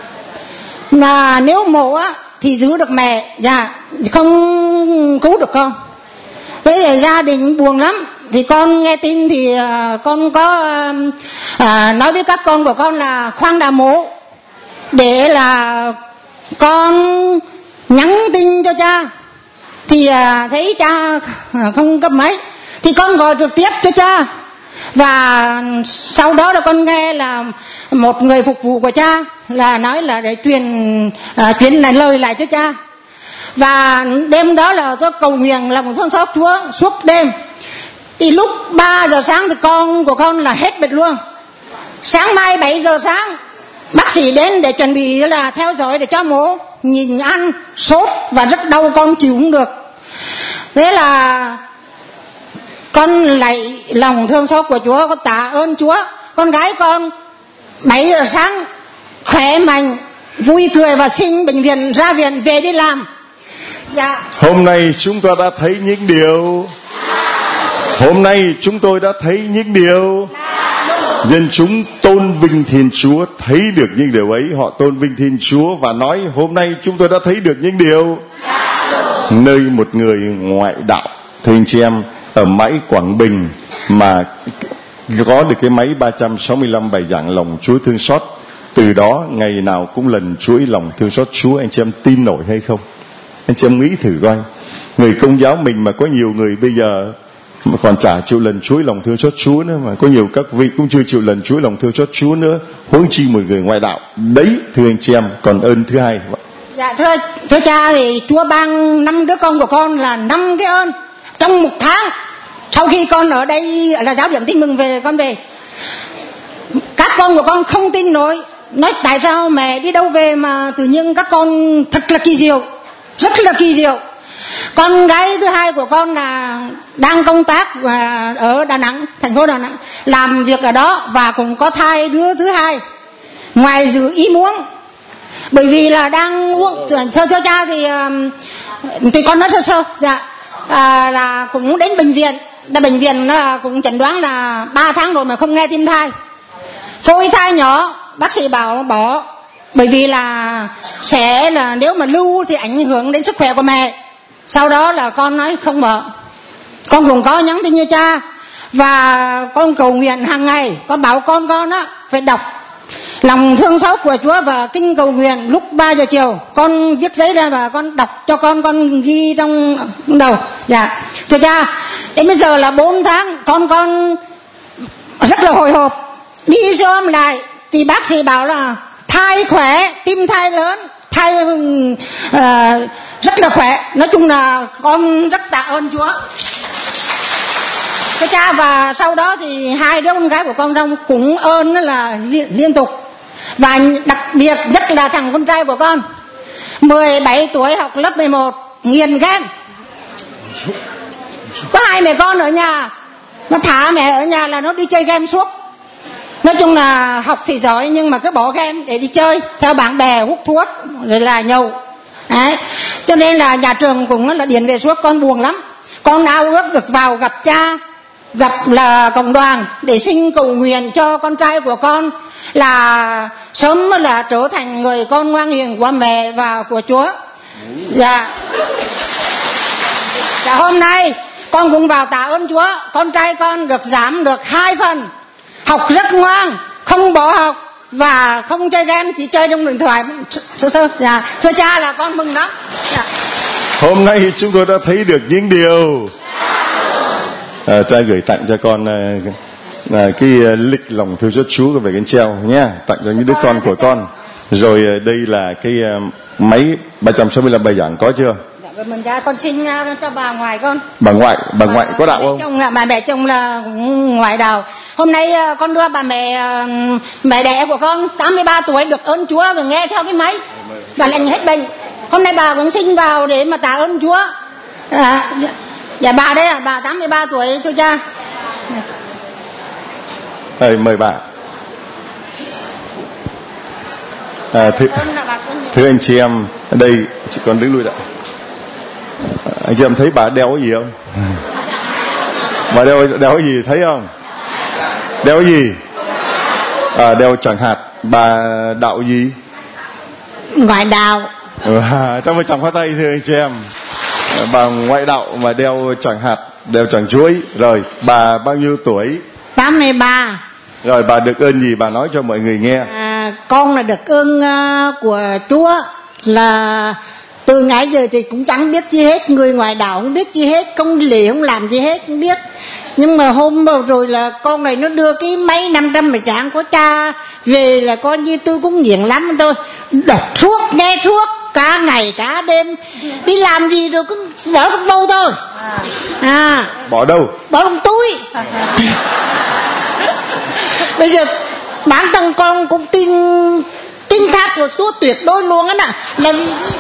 Mà nếu mổ á thì giữ được mẹ, dạ không cứu được con. Thế thì gia đình buồn lắm. Thì con nghe tin thì à, con có à, nói với các con của con là khoan đã mổ, để là con nhắn tin cho cha. Thì à, thấy cha không cấp máy thì con gọi trực tiếp cho cha. Và sau đó là con nghe là một người phục vụ của cha là nói là để truyền à, truyền lại lời lại cho cha. Và đêm đó là tôi cầu nguyện lòng thương xót Chúa suốt đêm. Thì lúc ba giờ sáng thì con của con là hết bệnh luôn. Sáng mai bảy giờ sáng bác sĩ đến để chuẩn bị là theo dõi để cho mổ. Nhìn ăn sốt và rất đau, con chịu không được. Thế là con lại lòng thương xót của Chúa, con tạ ơn Chúa. Con gái con bảy giờ sáng khỏe mạnh, vui cười và xin bệnh viện ra viện về đi làm. Dạ. Hôm nay chúng tôi đã thấy những điều Hôm nay chúng tôi đã thấy những điều dân chúng tôn vinh Thiên Chúa thấy được những điều ấy. Họ tôn vinh Thiên Chúa và nói hôm nay chúng tôi đã thấy được những điều nơi một người ngoại đạo. Thưa anh chị em, ở Mãi Quảng Bình mà có được cái máy ba trăm sáu mươi lăm bài giảng lòng Chúa thương xót, từ đó ngày nào cũng lần chuỗi lòng thương xót Chúa. Anh chị em tin nổi hay không? Anh chị em nghĩ thử coi, người Công giáo mình mà có nhiều người bây giờ mà còn chả chịu lần chuỗi lòng thương xót Chúa nữa, mà có nhiều các vị cũng chưa chịu lần chuỗi lòng thương xót Chúa nữa, huống chi một người ngoại đạo. Đấy thưa anh chị em, còn ơn thứ hai. Dạ thưa thưa cha, thì Chúa ban năm đứa con của con là năm cái ơn trong một tháng. Sau khi con ở đây là giáo điểm tin mừng về, con về, các con của con không tin nổi, nói tại sao mẹ đi đâu về mà tự nhiên các con thật là kỳ diệu, rất là kỳ diệu. Con gái thứ hai của con là đang công tác ở Đà Nẵng, thành phố Đà Nẵng, làm việc ở đó và cũng có thai đứa thứ hai ngoài dự ý muốn. Bởi vì là đang uống, thưa thưa cha thì thì con nói sơ sơ, dạ à, là cũng đến bệnh viện, là bệnh viện là cũng chẩn đoán là ba tháng rồi mà không nghe tim thai, phôi thai nhỏ, bác sĩ bảo bỏ, bởi vì là sẽ là nếu mà lưu thì ảnh hưởng đến sức khỏe của mẹ. Sau đó là con nói không mở. Con cũng có nhắn tin cho cha và con cầu nguyện hàng ngày. Con bảo con con á phải đọc lòng thương xót của Chúa và kinh cầu nguyện lúc ba giờ chiều. Con viết giấy ra và con đọc cho con, con ghi trong đầu. Dạ thưa cha, đến bây giờ là bốn tháng con con rất là hồi hộp. Đi siêu âm lại thì bác sĩ bảo là thai khỏe, tim thai lớn, thai uh, rất là khỏe. Nói chung là con rất tạ ơn Chúa. Cái cha, và sau đó thì hai đứa con gái của con trong cũng ơn là liên, liên tục. Và đặc biệt nhất là thằng con trai của con mười bảy tuổi, học lớp mười một, nghiền game. Có hai mẹ con ở nhà, nó thả mẹ ở nhà là nó đi chơi game suốt. Nói chung là học thì giỏi nhưng mà cứ bỏ game để đi chơi theo bạn bè, hút thuốc rồi là nhậu. Đấy. Cho nên là nhà trường cũng là điền về suốt. Con buồn lắm. Con ao ước được vào gặp cha, gặp là cộng đoàn để xin cầu nguyện cho con trai của con là sớm là trở thành người con ngoan hiền của mẹ và của Chúa. Dạ. Dạ, hôm nay con cũng vào tạ ơn Chúa, con trai con được giảm được hai phần, học rất ngoan, không bỏ học và không chơi game, chỉ chơi trong điện thoại sơ sơ. Dạ, thưa cha là con mừng lắm. Dạ. Hôm nay chúng tôi đã thấy được những điều. À, cha gửi tặng cho con à, à, cái à, lịch lòng thương xót Chúa về cái treo nha, tặng cho những đứa con của con. Rồi à, đây là cái à, máy ba trăm sáu mươi lăm bài giảng có chưa? Dạ, rồi mình ra con xin uh, cho bà ngoại con. Bà ngoại, bà ngoại có đạo không? Chồng, bà mẹ chồng là ngoại đạo. Hôm nay uh, con đưa bà mẹ uh, mẹ đẻ của con tám mươi ba tuổi được ơn Chúa và nghe theo cái máy và lành hết bệnh. Hôm nay bà cũng xin vào để mà tạ ơn Chúa. À, dạ, dạ bà đấy à, bà tám mươi ba tuổi thưa cha. Đây, mời bà. À, thưa, thưa anh chị em, ở đây chị con đứng lui lại. Anh chị em thấy bà đeo cái gì không? Bà đeo đeo cái gì thấy không? Đeo cái gì? À, đeo chẳng hạt. Bà đạo gì? Ngoại đạo. À, trong một tràng pháo tay thưa anh chị em. Bà ngoại đạo mà đeo chẳng hạt, đeo chẳng chuối. Rồi bà bao nhiêu tuổi? tám mươi ba. Rồi bà được ơn gì bà nói cho mọi người nghe. À, con là được ơn uh, của Chúa là từ nãy giờ thì cũng chẳng biết chi hết, người ngoài đạo không biết chi hết, không lì không làm gì hết không biết. Nhưng mà hôm vừa rồi là con này nó đưa cái máy năm trăm bài giảng của cha về là coi như tôi cũng nghiện lắm thôi, đọc suốt nghe suốt cả ngày cả đêm, đi làm gì rồi cứ bỏ trong đâu thôi. À, bỏ đâu? Bỏ trong túi. Bây giờ bản thân con cũng tin tin thác của Chúa tuyệt đối luôn á nè, là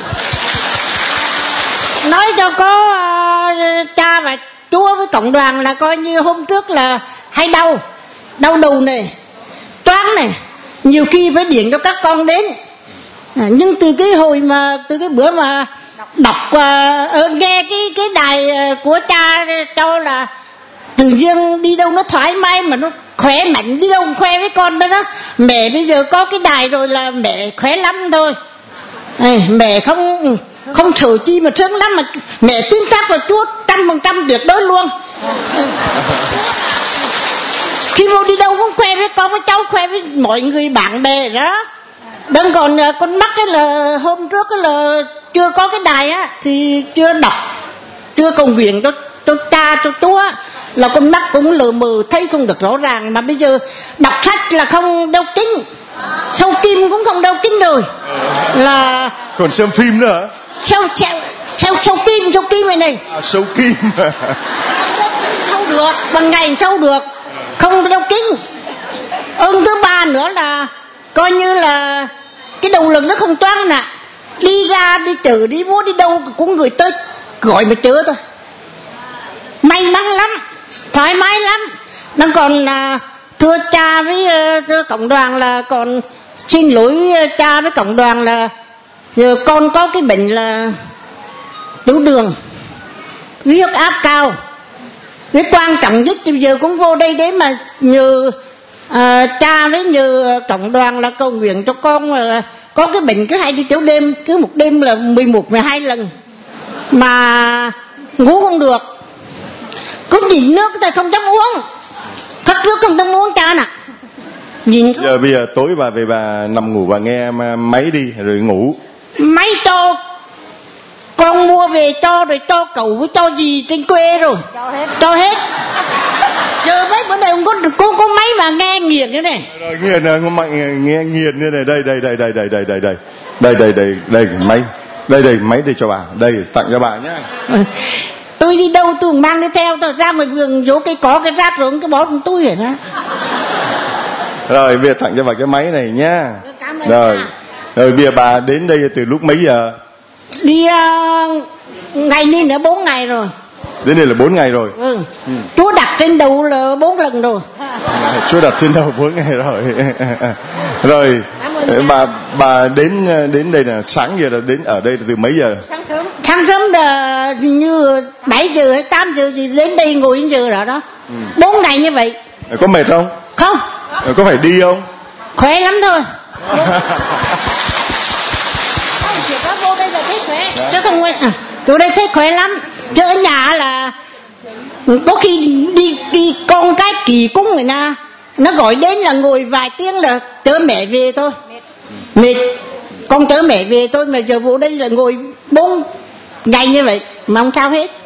nói cho có uh, cha và Chúa với cộng đoàn là coi như hôm trước là hay đau đau đầu này, choáng này, nhiều khi phải điện cho các con đến. À, nhưng từ cái hồi mà từ cái bữa mà đọc uh, nghe cái cái đài của cha cho là tự nhiên đi đâu nó thoải mái mà nó khỏe mạnh, đi đâu cũng khoe với con đó đó. Mẹ bây giờ có cái đài rồi là mẹ khỏe lắm thôi. À, mẹ không không sợ chi mà sướng lắm, mà mẹ tin chắc vào Chúa trăm phần trăm tuyệt đối luôn. Khi vô đi đâu cũng khoe với con với cháu, khoe với mọi người bạn bè đó. Đừng còn con mắc cái là hôm trước cái là chưa có cái đài á thì chưa đọc, chưa cầu nguyện cho cho cha cho Chúa, là con mắt cũng lờ mờ thấy không được rõ ràng. Mà bây giờ đọc sách là không đeo kính, sâu kim cũng không đeo kính rồi, là còn xem phim nữa hả? Sâu sâu sâu sâu kim sâu kim này này. À, sâu kim. Sâu được bằng ngày sâu được, không đeo kính. Ơn thứ ba nữa là coi như là cái đầu lưng nó không toan nè, đi ra đi chợ đi mua đi đâu cũng người tới gọi mà chữa thôi. May mắn lắm, thoải mái lắm. Nó còn à, thưa cha với uh, thưa cộng đoàn là còn xin lỗi uh, cha với cộng đoàn là giờ con có cái bệnh là tiểu đường, huyết áp cao. Cái quan trọng nhất bây giờ cũng vô đây để mà nhờ uh, cha với nhờ cộng đoàn là cầu nguyện cho con là có cái bệnh cứ hay đi tiểu đêm, cứ một đêm là mười một mười hai lần mà ngủ không được. Có nhìn nước ta không dám uống, khát nước không dám uống cha nè. Nhìn giờ bây giờ tối bà về bà nằm ngủ, bà nghe máy đi rồi ngủ. Máy cho con mua về cho rồi cho cậu với cho gì trên quê rồi cho hết, cho hết. Giờ mấy bữa nay không có có, có máy mà nghe nghiền thế này. Rồi nghiền nè, nghe, nghe nghiền như này. Đây đây đây đây đây đây đây đây đây đây đây đây máy, đây đây máy đây cho bà, đây tặng cho bà nhá. Tôi đi đâu tôi mang đi theo, tôi ra ngoài vườn vỗ cây cỏ cái rác rồi cái bó trong túi vậy đó. Rồi bây giờ tặng cho bà cái máy này nhá. Rồi rồi bây giờ bà đến đây từ lúc mấy giờ? Đi uh, ngày đi nữa bốn ngày rồi. Đến đây là bốn ngày rồi. Ừ. Ừ. Chúa đặt trên đầu là bốn lần rồi. À, Chúa đặt trên đầu bốn ngày rồi. Rồi bà bà đến đến đây là sáng giờ là đến ở đây là từ mấy giờ? Sáng sớm. Sáng sớm là như bảy giờ hay tám giờ gì đến đây ngồi đến giờ rồi đó. Bốn ừ. ngày như vậy. Có mệt không? Không. Có phải đi không? khỏe lắm thôi. Chỉ có vô đây là thấy khỏe, dạ. Chứ không quên à, tôi đây thấy khỏe lắm. Chứ ở nhà là có khi đi đi, đi con cái kỳ cúng người na, nó gọi đến là ngồi vài tiếng là chở mẹ về thôi. Mệt, con chở mẹ về thôi, mà giờ vô đây là ngồi bốn ngày như vậy mà không sao hết.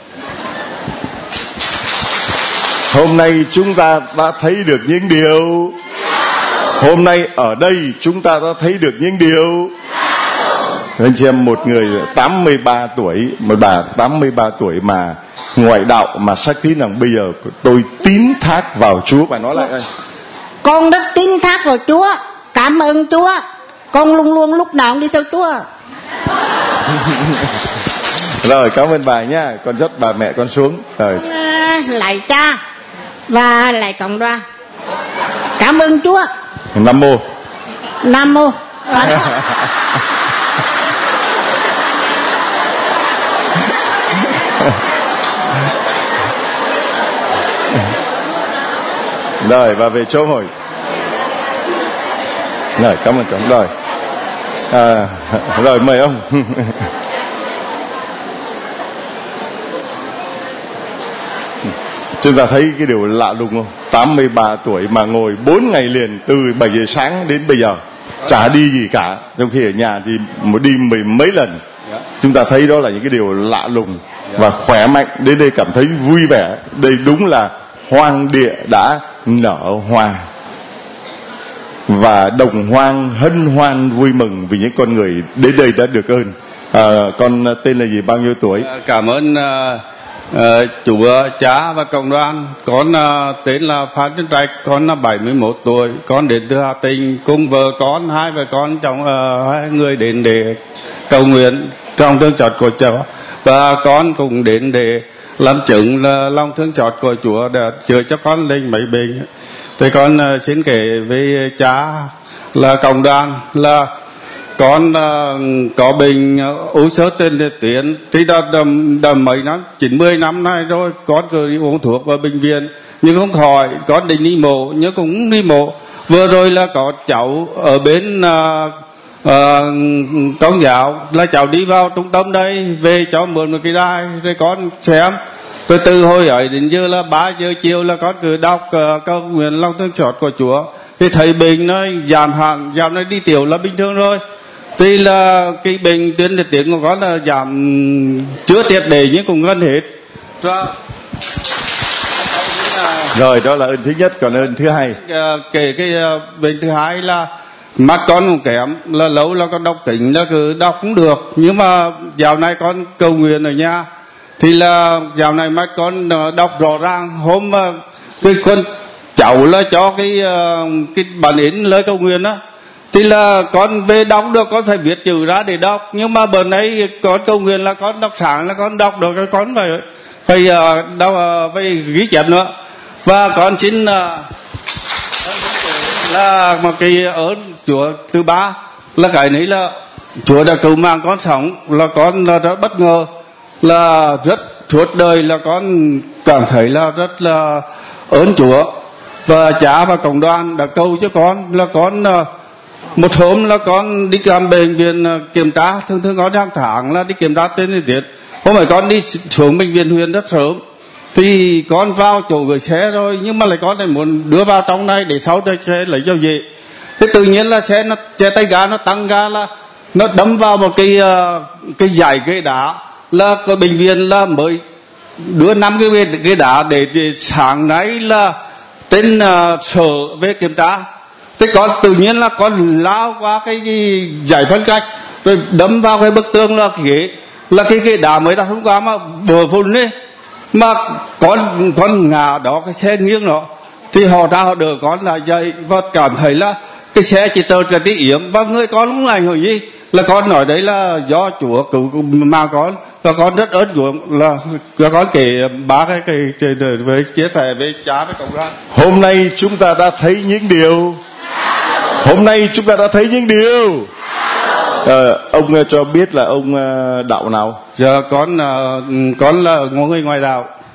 Hôm nay chúng ta đã thấy được những điều. Hôm nay ở đây chúng ta đã thấy được những điều. Anh chị em, một người tám mươi ba tuổi, một bà tám mươi ba tuổi mà ngoại đạo mà xác tín rằng bây giờ tôi tín thác vào Chúa. Bà nói lại đây. Con rất tín thác vào Chúa, cảm ơn Chúa. Con luôn luôn lúc nào cũng đi theo Chúa. Rồi, cảm ơn bà nha. Con dắt bà mẹ con xuống. Rồi. À, lạy cha và lạy cộng đoàn. Cảm ơn Chúa. Nam mô. Nam mô. Rồi, và về chỗ ngồi. Rồi, cảm ơn chồng. Rồi à, rồi mời ông. Chúng ta thấy cái điều lạ lùng không? tám mươi ba tuổi mà ngồi bốn ngày liền, từ bảy giờ sáng đến bây giờ chả đi gì cả, trong khi ở nhà thì một đi mười mấy lần. Chúng ta thấy đó là những cái điều lạ lùng và khỏe mạnh. Đến đây cảm thấy vui vẻ. Đây đúng là hoang địa đã nở hoa, và đồng hoang hân hoan vui mừng vì những con người đến đây đã được ơn. À, con tên là gì, bao nhiêu tuổi? Cảm ơn uh, uh, Chúa cha và cộng đoàn. Con uh, tên là Phan Trân Trạch, con là bảy mươi mốt tuổi, con đến từ Hà Tĩnh cùng vợ con, hai vợ con trong uh, hai người đến để cầu nguyện trong thương chót của Chúa, và con cũng đến để làm chứng là lòng thương chót của Chúa để chữa cho con linh mấy bệnh. Thì con uh, xin kể với cha là cộng đoàn là con uh, có bệnh uh, u sơ tiền tiến thì đã, đã, đã mấy năm, chín mươi năm nay rồi. Con cứ đi uống thuốc ở bệnh viện nhưng không khỏi. Con định đi mổ nhưng cũng đi mổ. Vừa rồi là có cháu ở bên uh, uh, Công giáo là cháu đi vào trung tâm đây về cho mượn một cái đài rồi con xem. Rồi từ hồi ấy đến giờ là ba giờ chiều là con cứ đọc uh, câu nguyện lòng thương xót của Chúa, thì thấy bệnh nó giảm hẳn, giảm nó đi tiểu là bình thường rồi. Tuy là cái bệnh tuyến liệt tiến của con là giảm chưa triệt để nhưng cũng gần hết rồi. Rồi, đó là ơn thứ nhất. Còn ơn thứ hai, uh, kể cái uh, bệnh thứ hai là mắt con cũng kém, là lâu là con đọc kính là cứ đọc cũng được, nhưng mà dạo này con cầu nguyện ở nhà thì là dạo này mắt con đọc rõ ràng. Hôm mà cái con cháu là cho cái cái bản in lời cầu nguyện á, thì là con về đọc được, con phải viết chữ ra để đọc. Nhưng mà bữa nay con cầu nguyện là con đọc sáng là con đọc được, con phải phải đọc, phải ghi chép nữa. Và con xin là một cái ơn Chúa thứ ba là cái này là Chúa đã cứu mạng con sống, là con là rất bất ngờ, là rất suốt đời là con cảm thấy là rất là ơn Chúa. Và cha và cộng đoàn đã cầu cho con là con một hôm là con đi làm bệnh viện kiểm tra, thường thường có hàng tháng là đi kiểm tra tên thời tiết. Hôm nay con đi xuống bệnh viện huyện rất sớm, thì con vào chỗ gửi xe rồi, nhưng mà lại con lại muốn đưa vào trong này để sau đây xe lấy cho dễ. Thế tự nhiên là xe nó che tay ga, nó tăng ga là nó đâm vào một cái cái dải ghế đá, là cái bệnh viện là mới đưa năm cái ghế, ghế đá để, để sáng nay là tên uh, sở về kiểm tra. Thế con tự nhiên là con lao qua cái, cái giải phân cách rồi đâm vào cái bức tường, là cái ghế là cái ghế đá mới đặt hôm qua mà vừa vụn đấy, mà con con ngã đó, cái xe nghiêng đó, thì họ ra họ đỡ con là dậy và cảm thấy là cái xe chỉ trơn cái tí yếm và người con không ảnh hưởng gì. Là con nói đấy là do Chúa cứu mà con, và con rất ơn Chúa. Là, là con kể ba cái cái, cái, cái với chia sẻ với cha với cộng đoàn. Hôm nay chúng ta đã thấy những điều. Hôm nay chúng ta đã thấy những điều. À, ông cho biết là ông đạo nào? Giờ con con là người ngoài đạo.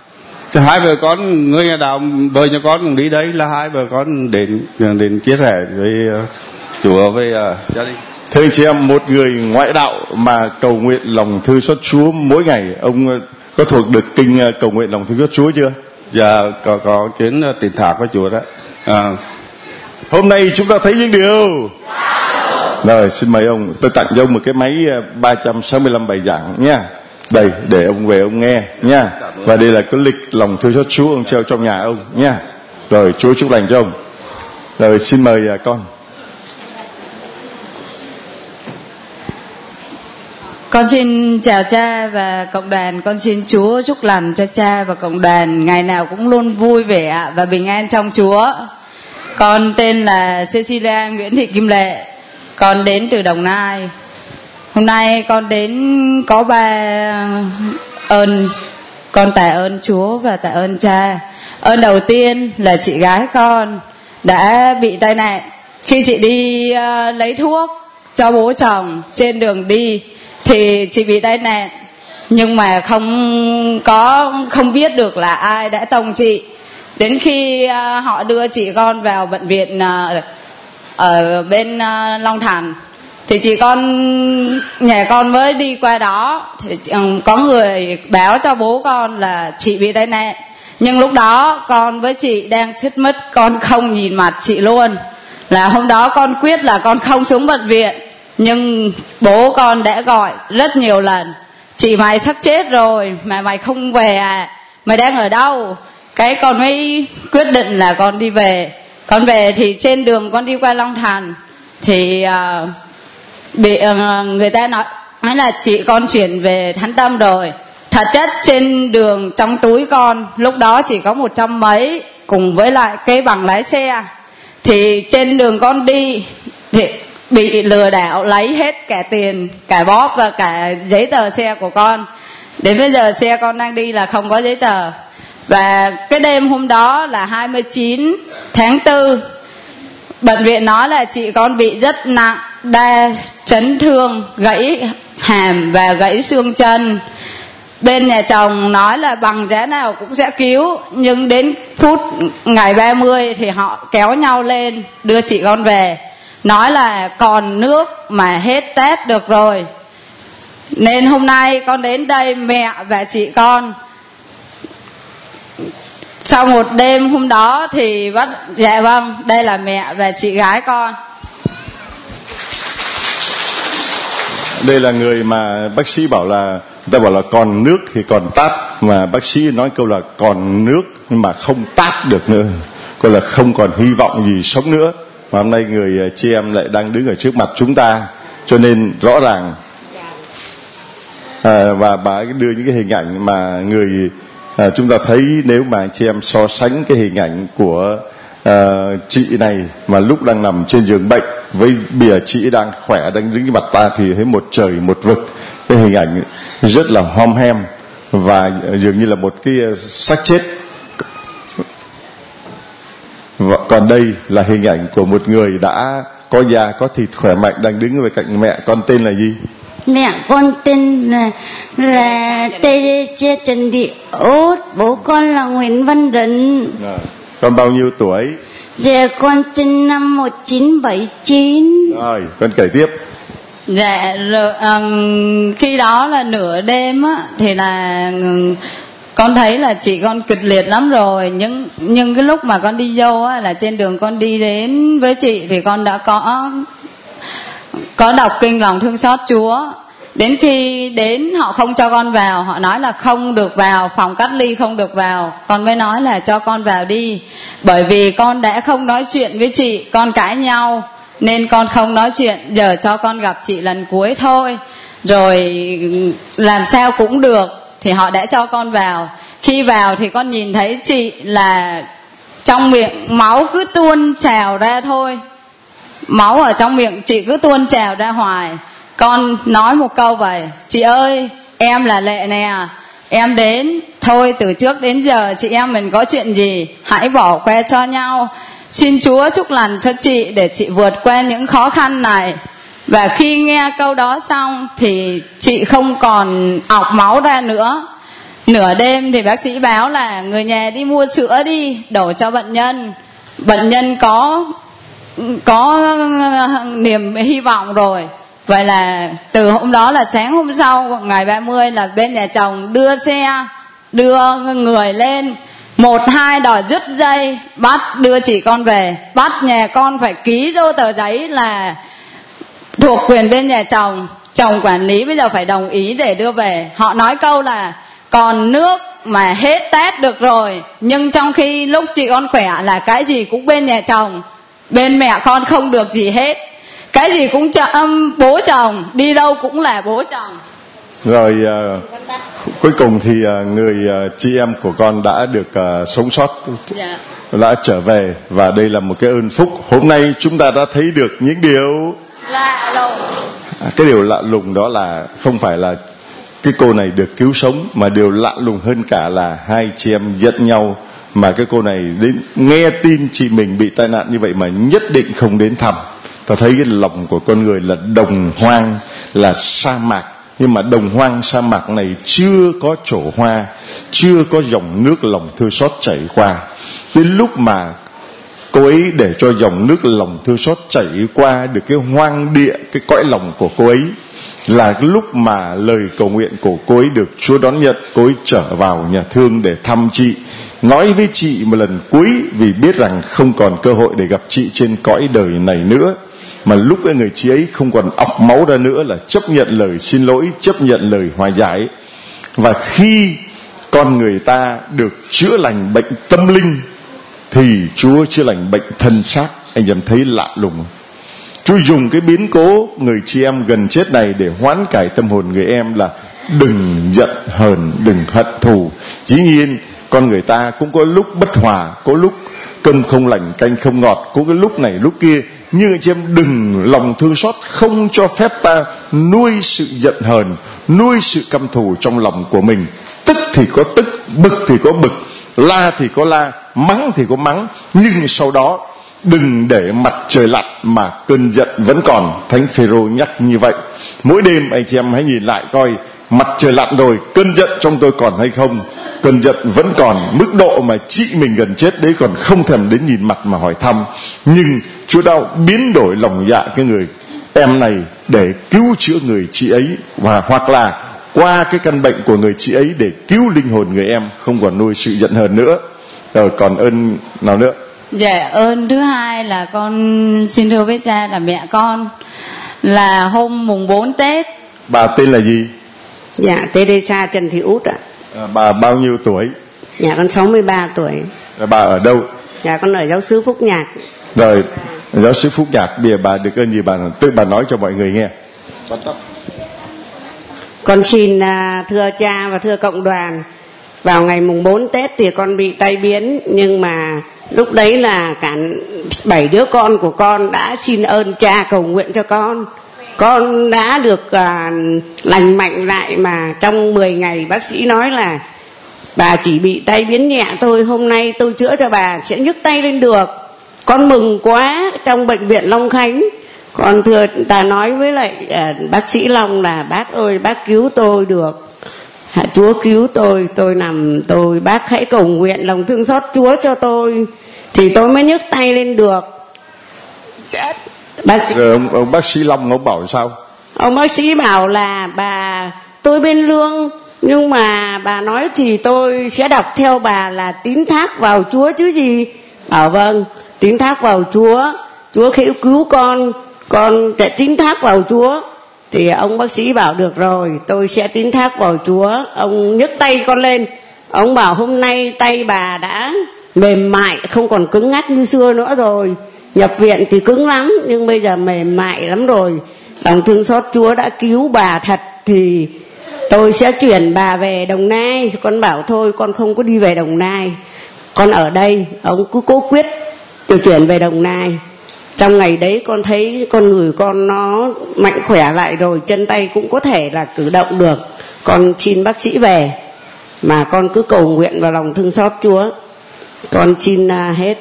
Thì hai vợ con, người nhà đạo vợ nhà con cũng đi đấy, là hai vợ con đến đến chia sẻ với uh, Chúa với uh, gia đình. Thưa anh chị em, một người ngoại đạo mà cầu nguyện lòng thương xót Chúa mỗi ngày, ông có thuộc được kinh cầu nguyện lòng thương xót Chúa chưa? Dạ có có chuyến tín thác với Chúa đó. À. Hôm nay chúng ta thấy những điều. Rồi xin mời ông, tôi tặng cho ông một cái máy ba trăm sáu mươi lăm bài giảng nha. Đây để ông về ông nghe nha. Và đây là cái lịch lòng thương xót Chúa, ông treo trong nhà ông nha. Rồi Chúa chúc lành cho ông. Rồi xin mời con. Con xin chào cha và cộng đoàn. Con xin Chúa chúc lành cho cha và cộng đoàn ngày nào cũng luôn vui vẻ và bình an trong Chúa. Con tên là Cecilia Nguyễn Thị Kim Lệ. Con đến từ Đồng Nai. Hôm nay con đến có ba ơn. Con tạ ơn Chúa và tạ ơn cha. Ơn đầu tiên là chị gái con đã bị tai nạn khi chị đi uh, lấy thuốc cho bố chồng trên đường đi. Thì chị bị tai nạn nhưng mà không có không biết được là ai đã tông chị. Đến khi uh, họ đưa chị con vào bệnh viện uh, ở bên uh, Long Thành thì chị con nhà con mới đi qua đó thì um, có người báo cho bố con là chị bị tai nạn. Nhưng lúc đó con với chị đang xích mích, con không nhìn mặt chị luôn. Là hôm đó con quyết là con không xuống bệnh viện. Nhưng bố con đã gọi rất nhiều lần: chị mày sắp chết rồi mà mày không về à, mày đang ở đâu? Cái con mới quyết định là con đi về. Con về thì trên đường con đi qua Long Thành thì uh, bị uh, người ta nói, nói là chị con chuyển về Thánh Tâm rồi. Thật chất trên đường trong túi con lúc đó chỉ có một trăm mấy cùng với lại cái bằng lái xe. Thì trên đường con đi thì bị lừa đảo lấy hết cả tiền, cả bóp và cả giấy tờ xe của con. Đến bây giờ xe con đang đi là không có giấy tờ. Và cái đêm hôm đó là hai mươi chín tháng tư, bệnh viện nói là chị con bị rất nặng, đa chấn thương, gãy hàm và gãy xương chân. Bên nhà chồng nói là bằng giá nào cũng sẽ cứu. Nhưng đến phút ngày ba mươi thì họ kéo nhau lên đưa chị con về, nói là còn nước mà hết Tết được rồi. Nên hôm nay con đến đây mẹ và chị con. Sau một đêm hôm đó thì bắt dạ vâng, đây là mẹ và chị gái con. Đây là người mà bác sĩ bảo là, người ta bảo là còn nước thì còn tát, mà bác sĩ nói câu là còn nước nhưng mà không tát được nữa, coi là không còn hy vọng gì sống nữa. Mà hôm nay người chị em lại đang đứng ở trước mặt chúng ta, cho nên rõ ràng à, và bà đưa những cái hình ảnh mà người à, chúng ta thấy, nếu mà chị em so sánh cái hình ảnh của à, chị này mà lúc đang nằm trên giường bệnh với bìa chị đang khỏe đang đứng trước mặt ta thì thấy một trời một vực. Cái hình ảnh rất là hom hem và dường như là một cái xác chết. Và còn đây là hình ảnh của một người đã có da có thịt khỏe mạnh đang đứng bên cạnh mẹ. Con tên là gì? Mẹ con tên là là Tê Trần Thị Út, bố con là Nguyễn Văn Đấn. À, con bao nhiêu tuổi? Dạ con sinh năm một nghìn chín trăm bảy mươi chín. Rồi, con kể tiếp. Dạ rồi, um, khi đó là nửa đêm á thì là con thấy là chị con kịch liệt lắm rồi. Nhưng nhưng cái lúc mà con đi vô á, là trên đường con đi đến với chị thì con đã có có đọc kinh lòng thương xót Chúa. Đến khi đến họ không cho con vào, họ nói là không được vào, phòng cách ly không được vào. Con mới nói là cho con vào đi. Bởi vì con đã không nói chuyện với chị, con cãi nhau nên con không nói chuyện, giờ cho con gặp chị lần cuối thôi, rồi làm sao cũng được. Thì họ đã cho con vào. Khi vào thì con nhìn thấy chị là trong miệng máu cứ tuôn trào ra thôi, máu ở trong miệng chị cứ tuôn trào ra hoài. Con nói một câu vậy: chị ơi, em là Lệ nè, em đến thôi, từ trước đến giờ chị em mình có chuyện gì hãy bỏ qua cho nhau. Xin Chúa chúc lành cho chị để chị vượt qua những khó khăn này. Và khi nghe câu đó xong thì chị không còn ọc máu ra nữa. Nửa đêm thì bác sĩ báo là người nhà đi mua sữa đi đổ cho bệnh nhân. Bệnh nhân có có niềm hy vọng rồi. Vậy là từ hôm đó là sáng hôm sau ngày ba mươi là bên nhà chồng đưa xe, đưa người lên, một hai đòi dứt dây, bắt đưa chị con về, bắt nhà con phải ký vô tờ giấy là thuộc quyền bên nhà chồng, chồng quản lý bây giờ phải đồng ý để đưa về. Họ nói câu là còn nước mà hết Tết được rồi, nhưng trong khi lúc chị con khỏe là cái gì cũng bên nhà chồng, bên mẹ con không được gì hết, cái gì cũng ch- um, bố chồng, đi đâu cũng là bố chồng. Rồi uh, cuối cùng thì uh, người uh, chị em của con đã được uh, sống sót, Dạ. đã trở về, và đây là một cái ơn phúc. Hôm nay chúng ta đã thấy được những điều Lạ lùng. à, cái điều lạ lùng đó là không phải là cái cô này được cứu sống, mà điều lạ lùng hơn cả là hai chị em giận nhau, mà cái cô này đến nghe tin chị mình bị tai nạn như vậy mà nhất định không đến thăm. Ta thấy cái lòng của con người là đồng hoang, là sa mạc, nhưng mà đồng hoang sa mạc này chưa có trổ hoa, chưa có dòng nước lòng thương xót chảy qua. Đến lúc mà cô ấy để cho dòng nước lòng thương xót chảy qua được cái hoang địa, cái cõi lòng của cô ấy, là cái lúc mà lời cầu nguyện của cô ấy được Chúa đón nhận. Cô ấy trở vào nhà thương để thăm chị, nói với chị một lần cuối, vì biết rằng không còn cơ hội để gặp chị trên cõi đời này nữa. Mà lúc ấy người chị ấy không còn ọc máu ra nữa, là chấp nhận lời xin lỗi, chấp nhận lời hòa giải. Và khi con người ta được chữa lành bệnh tâm linh thì Chúa chữa lành bệnh thân xác. Anh em thấy lạ lùng không? Chúa dùng cái biến cố người chị em gần chết này để hoán cải tâm hồn người em, là đừng giận hờn, đừng hận thù. Dĩ nhiên con người ta cũng có lúc bất hòa, có lúc cơm không lành canh không ngọt, có cái lúc này lúc kia, nhưng anh chị em đừng lòng thương xót không cho phép ta nuôi sự giận hờn, nuôi sự căm thù trong lòng của mình. Tức thì có tức, bực thì có bực, la thì có la, mắng thì có mắng, nhưng sau đó đừng để mặt trời lặn mà cơn giận vẫn còn. Thánh Phêrô nhắc như vậy. Mỗi đêm anh chị em hãy nhìn lại coi, mặt trời lặn rồi, cơn giận trong tôi còn hay không? Cơn giận vẫn còn, mức độ mà chị mình gần chết đấy còn không thèm đến nhìn mặt mà hỏi thăm. Nhưng Chúa đã biến đổi lòng dạ cái người em này để cứu chữa người chị ấy, và hoặc là qua cái căn bệnh của người chị ấy để cứu linh hồn người em không còn nuôi sự giận hờn nữa. Rồi còn ơn nào nữa? Dạ, ơn thứ hai là con xin thưa với cha là mẹ con là hôm mùng bốn Tết. Bà tên là gì? Dạ, Teresa Trần Thị Út ạ. À, bà bao nhiêu tuổi? Dạ, con sáu mươi ba tuổi. Rồi bà ở đâu? Dạ, con ở giáo xứ Phúc Nhạc. Rồi, giáo xứ Phúc Nhạc, bây giờ bà được ơn gì bà tự bà nói cho mọi người nghe. Con xin thưa cha và thưa cộng đoàn, vào ngày mùng bốn Tết thì con bị tai biến, nhưng mà lúc đấy là cả bảy đứa con của con đã xin ơn cha cầu nguyện cho con. Con đã được à, lành mạnh lại, mà trong mười ngày bác sĩ nói là bà chỉ bị tai biến nhẹ thôi, hôm nay tôi chữa cho bà sẽ nhấc tay lên được. Con mừng quá. Trong bệnh viện Long Khánh, con thưa ta nói với lại à, bác sĩ Long là bác ơi, bác cứu tôi được, Hạ Chúa cứu tôi, tôi nằm tôi bác hãy cầu nguyện lòng thương xót Chúa cho tôi thì tôi mới nhấc tay lên được. Bác sĩ, rồi ông, ông bác sĩ Long ông bảo sao? ông bác sĩ bảo là bà tôi bên lương, nhưng mà bà nói thì tôi sẽ đọc theo bà là tín thác vào Chúa chứ gì. Bảo vâng, tín thác vào Chúa, Chúa hãy cứu con, con sẽ tín thác vào Chúa. Thì ông bác sĩ bảo được rồi, tôi sẽ tín thác vào Chúa. Ông nhấc tay con lên, ông bảo hôm nay tay bà đã mềm mại, không còn cứng ngắc như xưa nữa rồi. Nhập viện thì cứng lắm, nhưng bây giờ mềm mại lắm rồi. Lòng thương xót Chúa đã cứu bà thật, thì tôi sẽ chuyển bà về Đồng Nai. Con bảo thôi, con không có đi về Đồng Nai, con ở đây. Ông cứ cố quyết tôi chuyển về Đồng Nai. Trong ngày đấy con thấy con người con nó mạnh khỏe lại rồi, chân tay cũng có thể là cử động được. Con xin bác sĩ về, mà con cứ cầu nguyện vào lòng thương xót Chúa. Con xin uh, hết.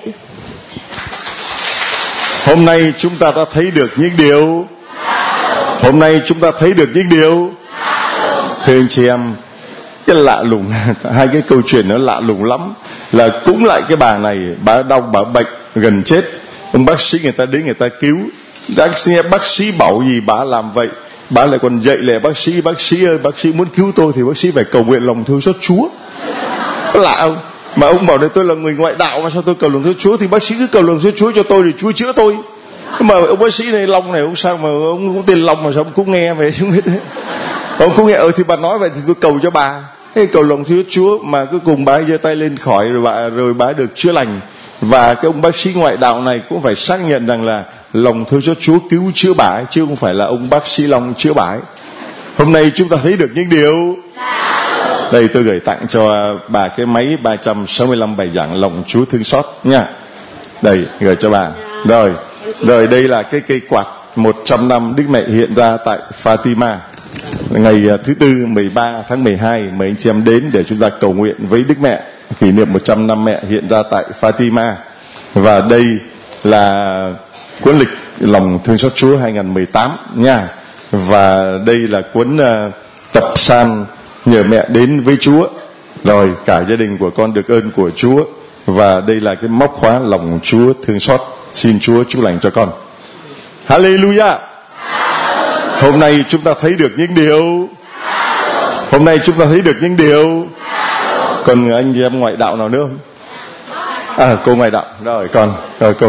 Hôm nay chúng ta đã thấy được những điều Hôm nay chúng ta thấy được những điều Thưa anh chị em, cái lạ lùng. Hai cái câu chuyện nó lạ lùng lắm. Là cũng lại cái bà này, bà đau, bà bệnh gần chết, ông bác sĩ người ta đến người ta cứu. Bác sĩ, bác sĩ bảo gì bà làm vậy, bà lại còn dạy lại bác sĩ: bác sĩ ơi, bác sĩ muốn cứu tôi thì bác sĩ phải cầu nguyện lòng thương xót Chúa. Lạ không? Mà ông bảo đây tôi là người ngoại đạo mà sao tôi cầu lòng thương Chúa, thì bác sĩ cứ cầu lòng thương Chúa cho tôi thì Chúa chữa tôi. Nhưng mà ông bác sĩ này Long này ông sao mà ông cũng tên Long mà sao ông cũng nghe về không biết đấy. Ông cũng nghe ờ thì bà nói vậy thì tôi cầu cho bà. Thế cầu lòng thương Chúa mà cuối cùng bà giơ tay lên khỏi rồi bà rồi bà được chữa lành. Và cái ông bác sĩ ngoại đạo này cũng phải xác nhận rằng là lòng thương cho Chúa cứu chữa bà ấy, chứ không phải là ông bác sĩ Long chữa bà ấy. Hôm nay chúng ta thấy được những điều. Đây tôi gửi tặng cho bà cái máy ba trăm sáu mươi lăm bài giảng lòng Chúa thương xót nha. Đây gửi cho bà. Rồi, rồi đây là cái cây quạt một trăm năm Đức Mẹ hiện ra tại Fatima. Ngày thứ tư mười ba tháng mười hai mời anh chị em đến để chúng ta cầu nguyện với Đức Mẹ kỷ niệm một trăm năm mẹ hiện ra tại Fatima. Và đây là cuốn lịch lòng thương xót Chúa hai không một tám nha. Và đây là cuốn uh, tập san nhờ mẹ đến với Chúa. Rồi cả gia đình của con được ơn của Chúa. Và đây là cái móc khóa lòng Chúa thương xót. Xin Chúa chúc lành cho con. Hallelujah. Hôm nay chúng ta thấy được những điều. Hôm nay chúng ta thấy được những điều. Còn anh em ngoại đạo nào nữa không? À cô ngoại đạo. Rồi con. Rồi cô.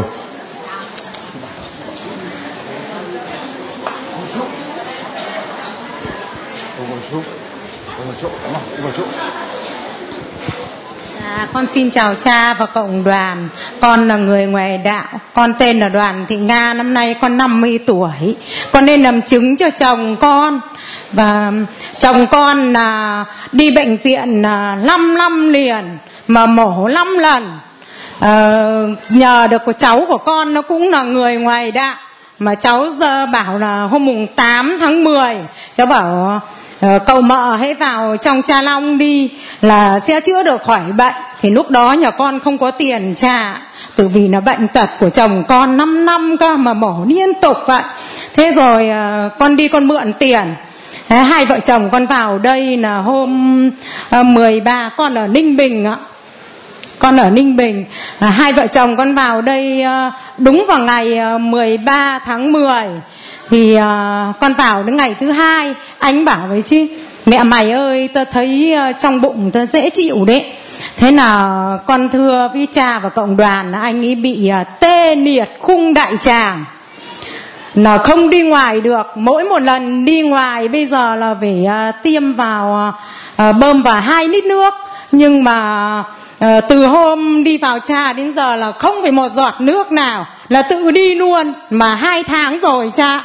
À, con xin chào cha và cộng đoàn. Con là người ngoại đạo. Con tên là Đoàn Thị Nga. Năm nay con năm mươi tuổi. Con nên làm chứng cho chồng con. Và chồng con là đi bệnh viện năm năm liền mà mổ năm lần. à, Nhờ được của cháu của con nó cũng là người ngoại đạo. Mà cháu giờ bảo là hôm mùng tám tháng mười cháu bảo Uh, cầu mợ hãy vào trong Cha Long đi là sẽ chữa được khỏi bệnh. Thì lúc đó nhà con không có tiền trả, bởi vì là bệnh tật của chồng con năm năm cơ mà mổ liên tục vậy. Thế rồi uh, con đi con mượn tiền. Thế, hai vợ chồng con vào đây là hôm uh, mười ba, con ở Ninh Bình ạ. Con ở Ninh Bình. À, hai vợ chồng con vào đây uh, đúng vào ngày uh, mười ba tháng mười. Thì uh, con vào đến ngày thứ hai, anh bảo với chứ mẹ mày ơi, tao thấy uh, trong bụng tao dễ chịu đấy. Thế là con thưa với cha và cộng đoàn là anh ấy bị uh, tê liệt khung đại tràng, là không đi ngoài được. Mỗi một lần đi ngoài bây giờ là phải uh, tiêm vào uh, bơm vào hai lít nước. Nhưng mà uh, từ hôm đi vào cha đến giờ là không phải một giọt nước nào, là tự đi luôn. Mà hai tháng rồi cha.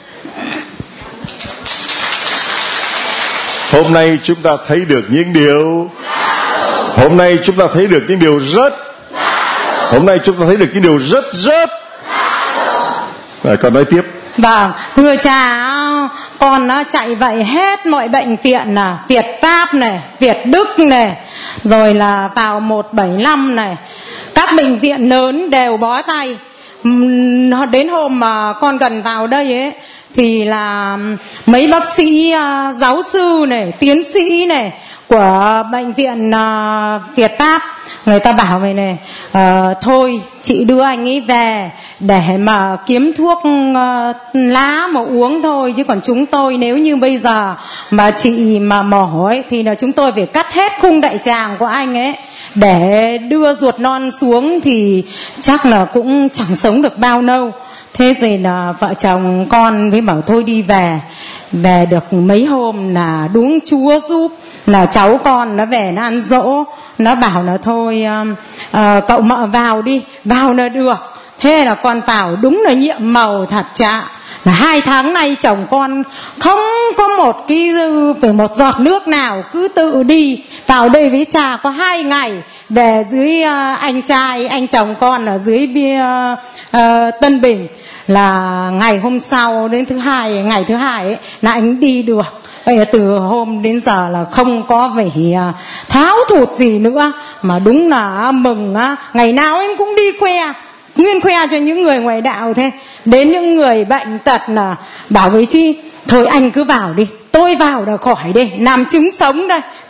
Hôm nay chúng ta thấy được những điều. Hôm nay chúng ta thấy được những điều rất. Hôm nay chúng ta thấy được những điều rất rất. Rồi con nói tiếp. Vâng, thưa cha, con nó chạy vậy hết mọi bệnh viện là Việt Pháp này, Việt Đức này, rồi là vào một bảy năm này, các bệnh viện lớn đều bó tay. Đến hôm mà con gần vào đây ấy thì là mấy bác sĩ uh, giáo sư này, tiến sĩ này của bệnh viện uh, Việt Pháp, người ta bảo vậy này, uh, thôi chị đưa anh ấy về để mà kiếm thuốc uh, lá mà uống thôi, chứ còn chúng tôi nếu như bây giờ mà chị mà mổ ấy thì là chúng tôi phải cắt hết khung đại tràng của anh ấy để đưa ruột non xuống thì chắc là cũng chẳng sống được bao lâu. Thế rồi là vợ chồng con với bảo thôi đi về. Về được mấy hôm là đúng Chúa giúp là cháu con nó về nó ăn dỗ. Nó bảo là thôi uh, uh, cậu mợ vào đi, vào là được. Thế là con vào đúng là nhiệm màu thật chạ. Là hai tháng nay chồng con không có một cái phải một giọt nước nào, cứ tự đi vào đây với cha có hai ngày. Về dưới uh, anh trai anh chồng con ở dưới bia uh, Tân Bình là ngày hôm sau đến thứ hai, ngày thứ hai ấy là anh đi được. Vậy là từ hôm đến giờ là không có phải uh, tháo thụt gì nữa, mà đúng là mừng uh, ngày nào anh cũng đi khoe, nguyên khoe cho những người ngoài đạo. Thế đến những người bệnh tật là bảo với chi thôi anh cứ vào đi, tôi vào là khỏi đi, làm chứng sống đây,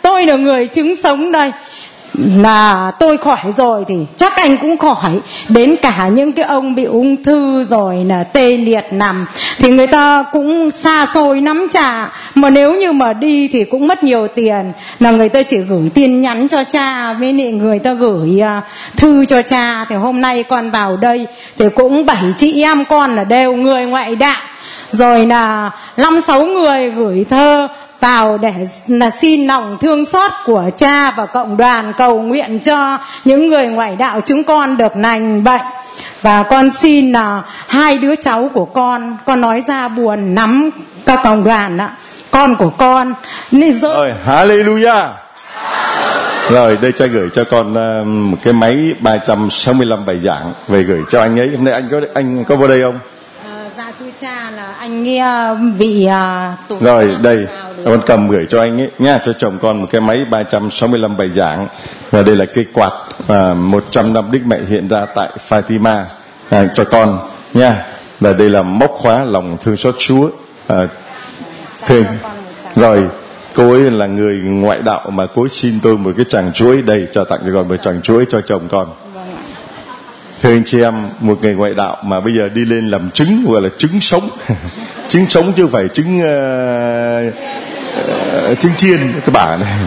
tôi là người chứng sống đây, là tôi khỏi rồi thì chắc anh cũng khỏi. Đến cả những cái ông bị ung thư rồi là tê liệt nằm thì người ta cũng xa xôi lắm cha, mà nếu như mà đi thì cũng mất nhiều tiền, là người ta chỉ gửi tin nhắn cho cha với lại người ta gửi uh, thư cho cha. Thì hôm nay con vào đây thì cũng bảy chị em con là đều người ngoại đạo, rồi là năm sáu người gửi thơ vào để là xin lòng thương xót của cha và cộng đoàn cầu nguyện cho những người ngoại đạo chúng con được lành bệnh. Và con xin là hai đứa cháu của con, con nói ra buồn lắm các cộng đoàn ạ, con của con nên rơi. Rồi, hallelujah. Rồi đây cha gửi cho con uh, một cái máy ba trăm sáu mươi lăm bài giảng về gửi cho anh ấy. Hôm nay anh có anh có vào đây không? Dạ thưa cha là anh nghe bị uh, tụt. Rồi đây con cầm gửi cho anh ấy nha, cho chồng con một cái máy ba trăm sáu mươi lăm bài giảng, và đây là cây quạt à, một trăm năm Đức Mẹ hiện ra tại Fatima à, cho con nha. Và đây là móc khóa lòng thương xót Chúa. À, thương. Rồi cô ấy là người ngoại đạo mà cô ấy xin tôi một cái chàng chuối, đây cho tặng cho con một chàng chuối cho chồng con. Thưa anh chị em, một người ngoại đạo mà bây giờ đi lên làm chứng, gọi là chứng sống chứng sống chứ không phải chứng uh, uh, chứng chiên các bạn này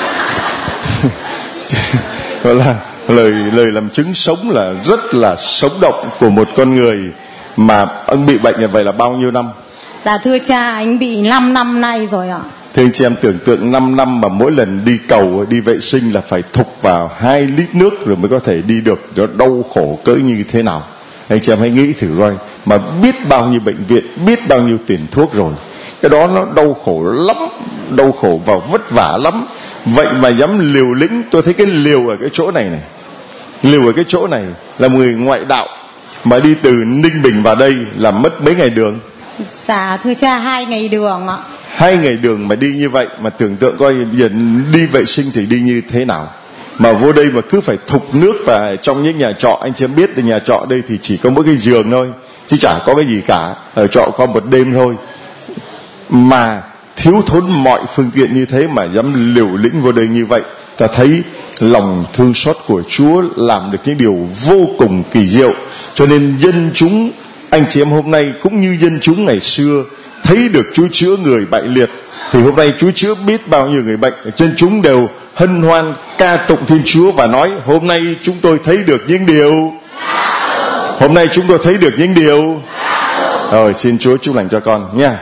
gọi là lời lời làm chứng sống là rất là sống động của một con người mà ông bị bệnh như vậy là bao nhiêu năm? Dạ thưa cha, anh bị năm năm nay rồi ạ. Thưa anh chị em, tưởng tượng năm năm mà mỗi lần đi cầu, đi vệ sinh là phải thục vào hai lít nước rồi mới có thể đi được, nó đau khổ cỡ như thế nào. Anh chị em hãy nghĩ thử coi, mà biết bao nhiêu bệnh viện, biết bao nhiêu tiền thuốc rồi, cái đó nó đau khổ lắm, đau khổ và vất vả lắm. Vậy mà dám liều lĩnh. Tôi thấy cái liều ở cái chỗ này này, liều ở cái chỗ này là một người ngoại đạo mà đi từ Ninh Bình vào đây là mất mấy ngày đường? Dạ thưa cha, hai ngày đường ạ. Hai ngày đường mà đi như vậy, mà tưởng tượng coi giờ đi vệ sinh thì đi như thế nào. Mà vô đây mà cứ phải thục nước. Và trong những nhà trọ, anh chị em biết là nhà trọ đây thì chỉ có mỗi cái giường thôi, chứ chả có cái gì cả. Ở trọ có một đêm thôi, mà thiếu thốn mọi phương tiện như thế mà dám liều lĩnh vô đây như vậy. Ta thấy lòng thương xót của Chúa làm được những điều vô cùng kỳ diệu. Cho nên dân chúng, anh chị em hôm nay cũng như dân chúng ngày xưa thấy được Chúa chữa người bệnh liệt, thì hôm nay Chúa chữa biết bao nhiêu người bệnh. Dân chúng đều hân hoan ca tụng Thiên Chúa và nói: hôm nay chúng tôi thấy được những điều, hôm nay chúng tôi thấy được những điều. Rồi xin Chúa chúc lành cho con nha.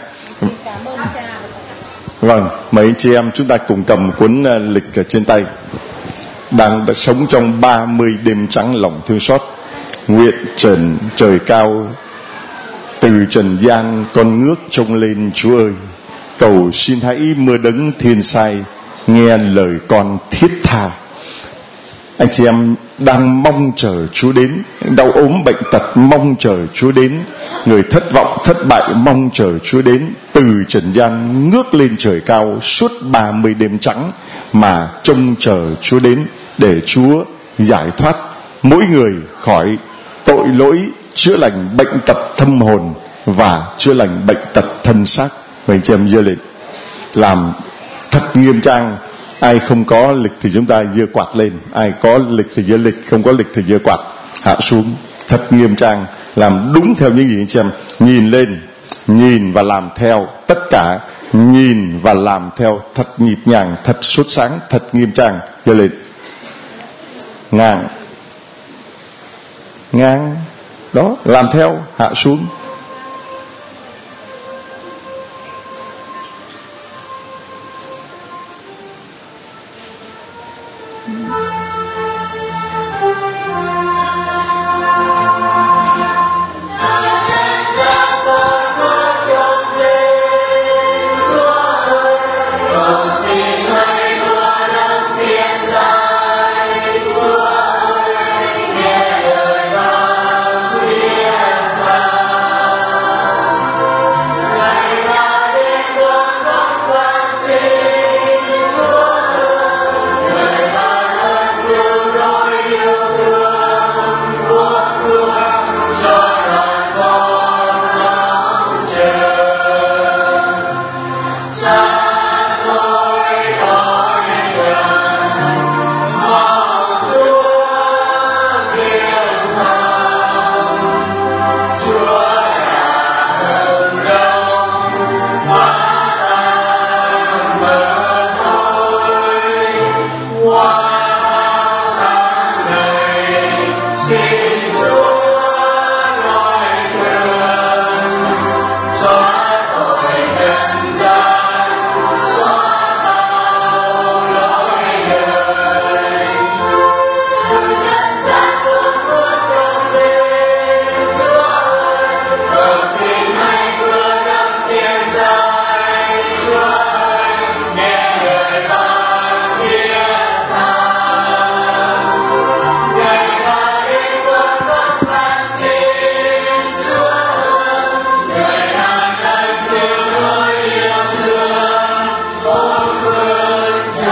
Vâng, mấy anh chị em chúng ta cùng cầm cuốn uh, lịch ở trên tay. Đang đã sống trong ba mươi đêm trắng lòng thương xót. Nguyện trần trời cao, từ trần gian con ngước trông lên Chúa ơi. Cầu xin hãy mưa đấng thiên sai, nghe lời con thiết tha. Anh chị em đang mong chờ Chúa đến, đau ốm bệnh tật mong chờ Chúa đến, người thất vọng thất bại mong chờ Chúa đến. Từ trần gian ngước lên trời cao suốt ba mươi đêm trắng mà trông chờ Chúa đến, để Chúa giải thoát mỗi người khỏi tội lỗi, chữa lành bệnh tật tâm hồn và chữa lành bệnh tật thân xác. Mình chị em giơ lên làm thật nghiêm trang. Ai không có lịch thì chúng ta giơ quạt lên, ai có lịch thì giơ lịch, không có lịch thì giơ quạt hạ xuống. Thật nghiêm trang, làm đúng theo những gì anh chị em. Nhìn lên, nhìn và làm theo, tất cả nhìn và làm theo, thật nhịp nhàng, thật sốt sáng, thật nghiêm trang. Giơ lên, ngang ngang đó, làm theo, hạ xuống.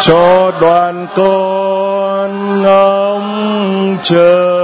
cho đoàn con ngóng chờ